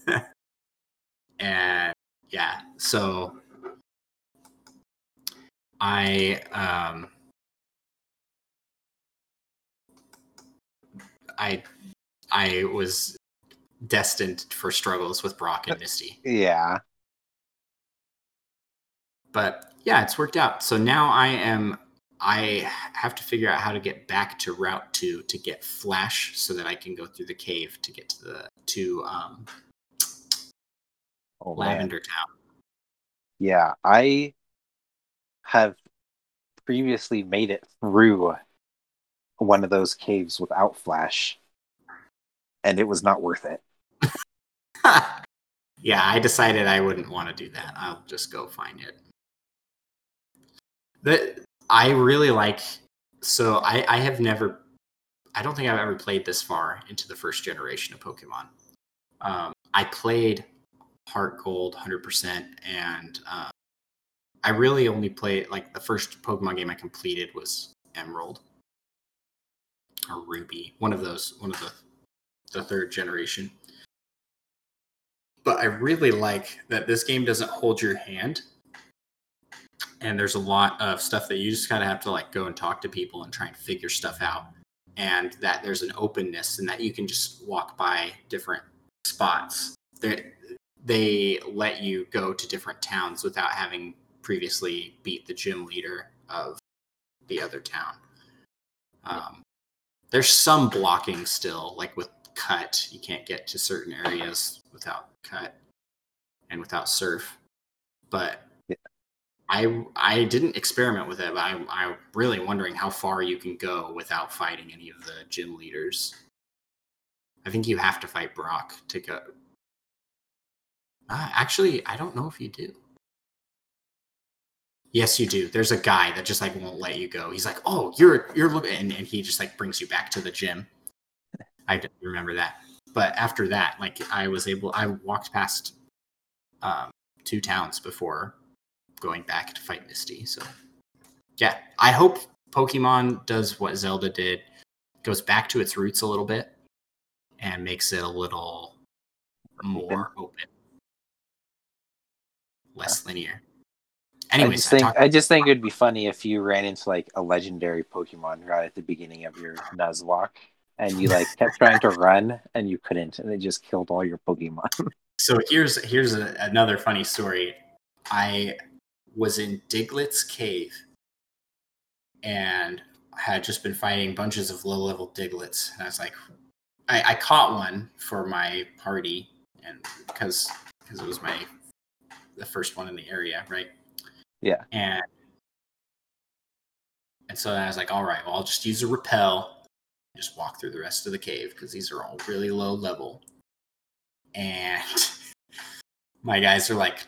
And yeah, so I was destined for struggles with Brock and Misty.
Yeah.
But yeah, it's worked out. So now I have to figure out how to get back to Route 2 to get Flash so that I can go through the cave to get to Lavender Town.
Yeah, I have previously made it through one of those caves without Flash, and it was not worth it.
Yeah, I decided I wouldn't want to do that. I'll just go find it. I really like. So I don't think I've ever played this far into the first generation of Pokemon. I played Heart Gold 100%, and I really only played, like, the first Pokemon game I completed was Emerald or Ruby, one of the third generation. But I really like that this game doesn't hold your hand, and there's a lot of stuff that you just kind of have to, like, go and talk to people and try and figure stuff out, and that there's an openness and that you can just walk by different spots. They let you go to different towns without having previously beat the gym leader of the other town. There's some blocking still, like with Cut. You can't get to certain areas without Cut and without Surf. But
yeah.
I didn't experiment with it, but I'm really wondering how far you can go without fighting any of the gym leaders. I think you have to fight Brock to go. Actually, I don't know if you do. Yes, you do. There's a guy that just, like, won't let you go. He's like, "Oh, you're looking," and he just, like, brings you back to the gym. I didn't remember that. But after that, like, I walked past 2 towns before going back to fight Misty. So yeah, I hope Pokemon does what Zelda did, goes back to its roots a little bit and makes it a little more open. Less linear. Anyways,
I just think it'd be funny if you ran into, like, a legendary Pokemon right at the beginning of your Nuzlocke, and you, like, kept trying to run and you couldn't, and it just killed all your Pokemon.
So here's another funny story. I was in Diglett's cave and had just been fighting bunches of low-level Diglets, and I was like, I caught one for my party, and because it was the first one in the area, right?
Yeah.
And so I was like, all right, well, I'll just use a repel and just walk through the rest of the cave because these are all really low level. And my guys are like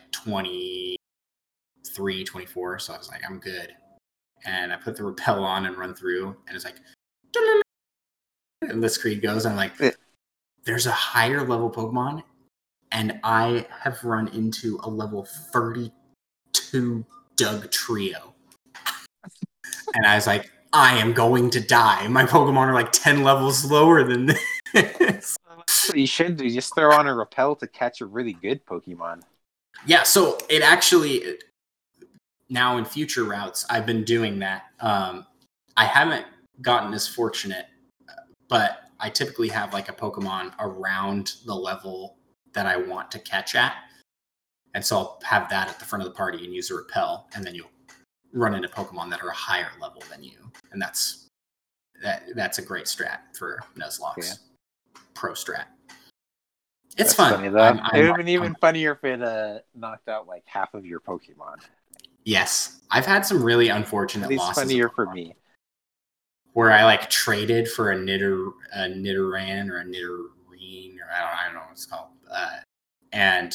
23, 24, so I was like, I'm good. And I put the repel on and run through, and it's like, and the screen goes, and I'm like, there's a higher level Pokemon, and I have run into a level 32 Dugtrio. And I was like, I am going to die. My Pokemon are like 10 levels lower than this.
That's what you should do. Just throw on a repel to catch a really good Pokemon.
Yeah, so it actually, now in future routes, I've been doing that. I haven't gotten as fortunate, but I typically have, like, a Pokemon around the level that I want to catch at. And so I'll have that at the front of the party and use a repel, and then you'll run into Pokemon that are a higher level than you. And that's a great strat for Nuzlocke. Yeah. Pro strat. It's fun.
Funny, though. It would have been even funnier if it knocked out, like, half of your Pokemon.
Yes. I've had some really unfortunate losses.
It's funnier for me.
Where I, like, traded for a Nidoran or a Nidorine, or I don't know what it's called. And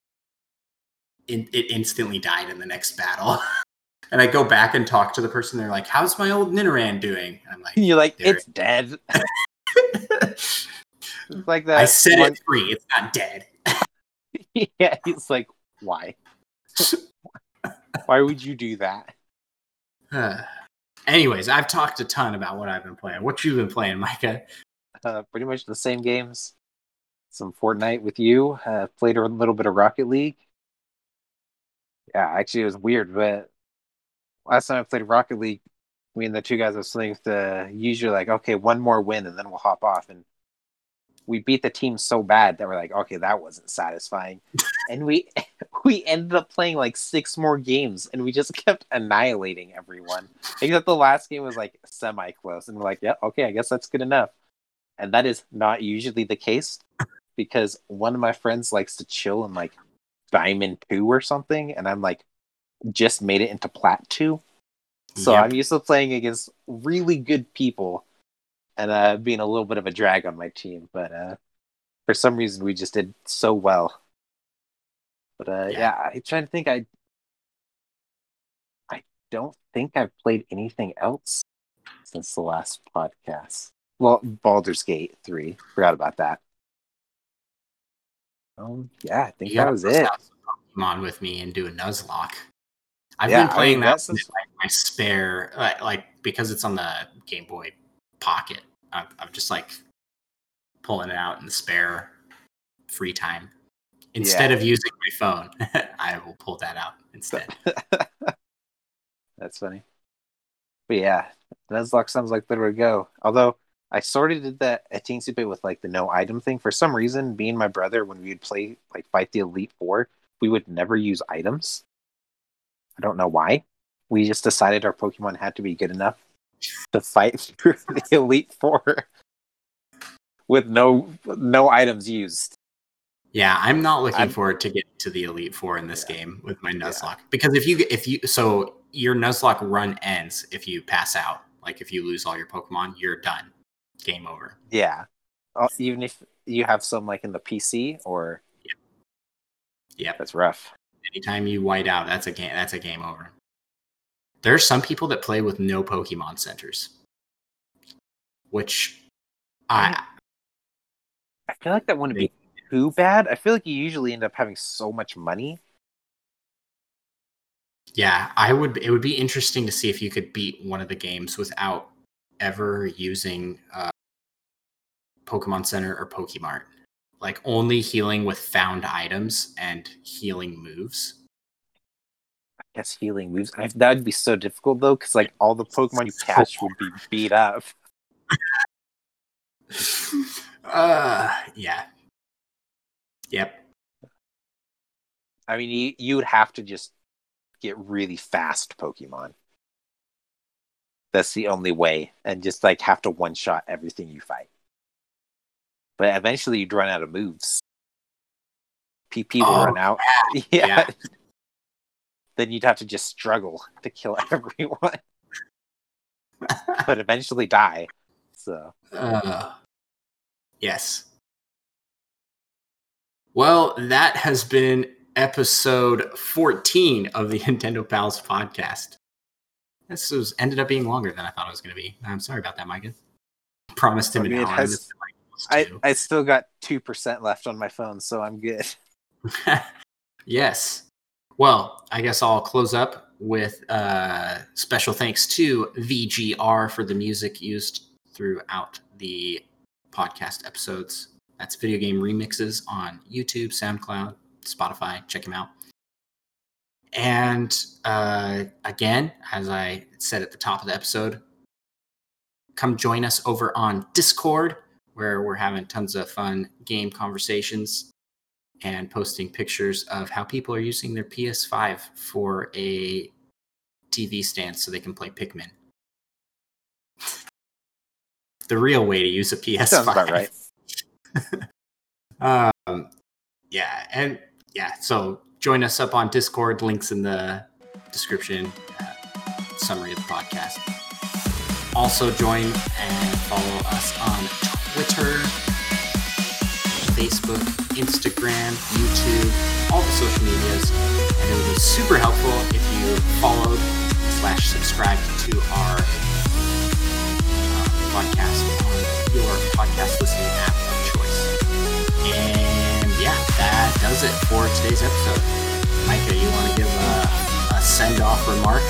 it instantly died in the next battle. And I go back and talk to the person. They're like, "How's my old Nidoran doing?" And I'm like,
"You're like, it's dead." It's like that.
I set it free. It's not dead.
Yeah, he's like, why? Why would you do that?
Anyways, I've talked a ton about what I've been playing. What you've been playing, Micah?
Pretty much the same games. Some Fortnite with you. Played a little bit of Rocket League. Yeah, actually, it was weird, but last time I played Rocket League, me and the two guys I was playing with, usually like, okay, one more win and then we'll hop off. And we beat the team so bad that we're like, okay, that wasn't satisfying. And we ended up playing like 6 more games, and we just kept annihilating everyone. Except the last game was like semi-close, and we're like, yeah, okay, I guess that's good enough. And that is not usually the case, because one of my friends likes to chill in like Diamond 2 or something, and I'm like, just made it into Plat 2. So
Yep.
I'm used to playing against really good people and being a little bit of a drag on my team. But for some reason, we just did so well. But yeah, I'm trying to think. I don't think I've played anything else since the last podcast. Well, Baldur's Gate 3. Forgot about that. Yeah, I think that was it.
Pokemon with me and do a Nuzlocke. I've
Yeah,
been playing
I mean,
that
that's
with my spare, like because it's on the Game Boy Pocket. I'm just like pulling it out in the spare free time. Instead of using my phone, I will pull that out instead.
That's funny. But yeah, Nuzlocke sounds like the way to go. Although I sort of did that a teensy bit with like the no item thing. For some reason, me and my brother, when we'd play like fight the Elite Four, we would never use items. I don't know why. We just decided our Pokemon had to be good enough to fight through the Elite Four with no items used.
Yeah, I'm not looking forward to get to the Elite Four in this game with my Nuzlocke. Because if you so your Nuzlocke run ends if you pass out. Like if you lose all your Pokemon, you're done. Game over.
Yeah. Even if you have some like in the PC or
Yep.
That's rough.
Anytime you white out, that's a game over. There are some people that play with no Pokemon centers. Which
I feel like that wouldn't be too bad. I feel like you usually end up having so much money.
Yeah, it would be interesting to see if you could beat one of the games without ever using Pokemon Center or Pokemart. Like only healing with found items and healing moves.
I guess healing moves. That would be so difficult though, because like all the Pokemon you catch would be beat up.
Yeah. Yep.
I mean, you would have to just get really fast Pokemon. That's the only way, and just like have to one-shot everything you fight. But eventually, you'd run out of moves. PP will run out. Yeah. Then you'd have to just struggle to kill everyone, but eventually die. So.
Yes. Well, that has been episode 14 of the Nintendo Pals podcast. This ended up being longer than I thought it was going to be. I'm sorry about that, Micah. Promised him an hour.
I still got 2% left on my phone, so I'm good.
Yes. Well, I guess I'll close up with special thanks to VGR for the music used throughout the podcast episodes. That's video game remixes on YouTube, SoundCloud, Spotify. Check him out. And again, as I said at the top of the episode, come join us over on Discord, where we're having tons of fun game conversations and posting pictures of how people are using their PS5 for a TV stand so they can play Pikmin. The real way to use a PS5.
Sounds about right.
So join us up on Discord. Links in the description, summary of the podcast. Also join and follow us on Twitter, Facebook, Instagram, YouTube, all the social medias. And it would be super helpful if you followed/subscribed to our podcast on your podcast listening app of choice. And yeah, that does does it for today's episode. Micah, you want to give a send-off remark?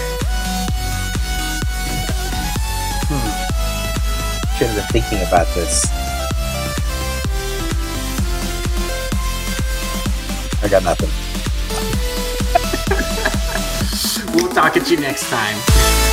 Should have been thinking about this. I got nothing.
We'll talk at you next time.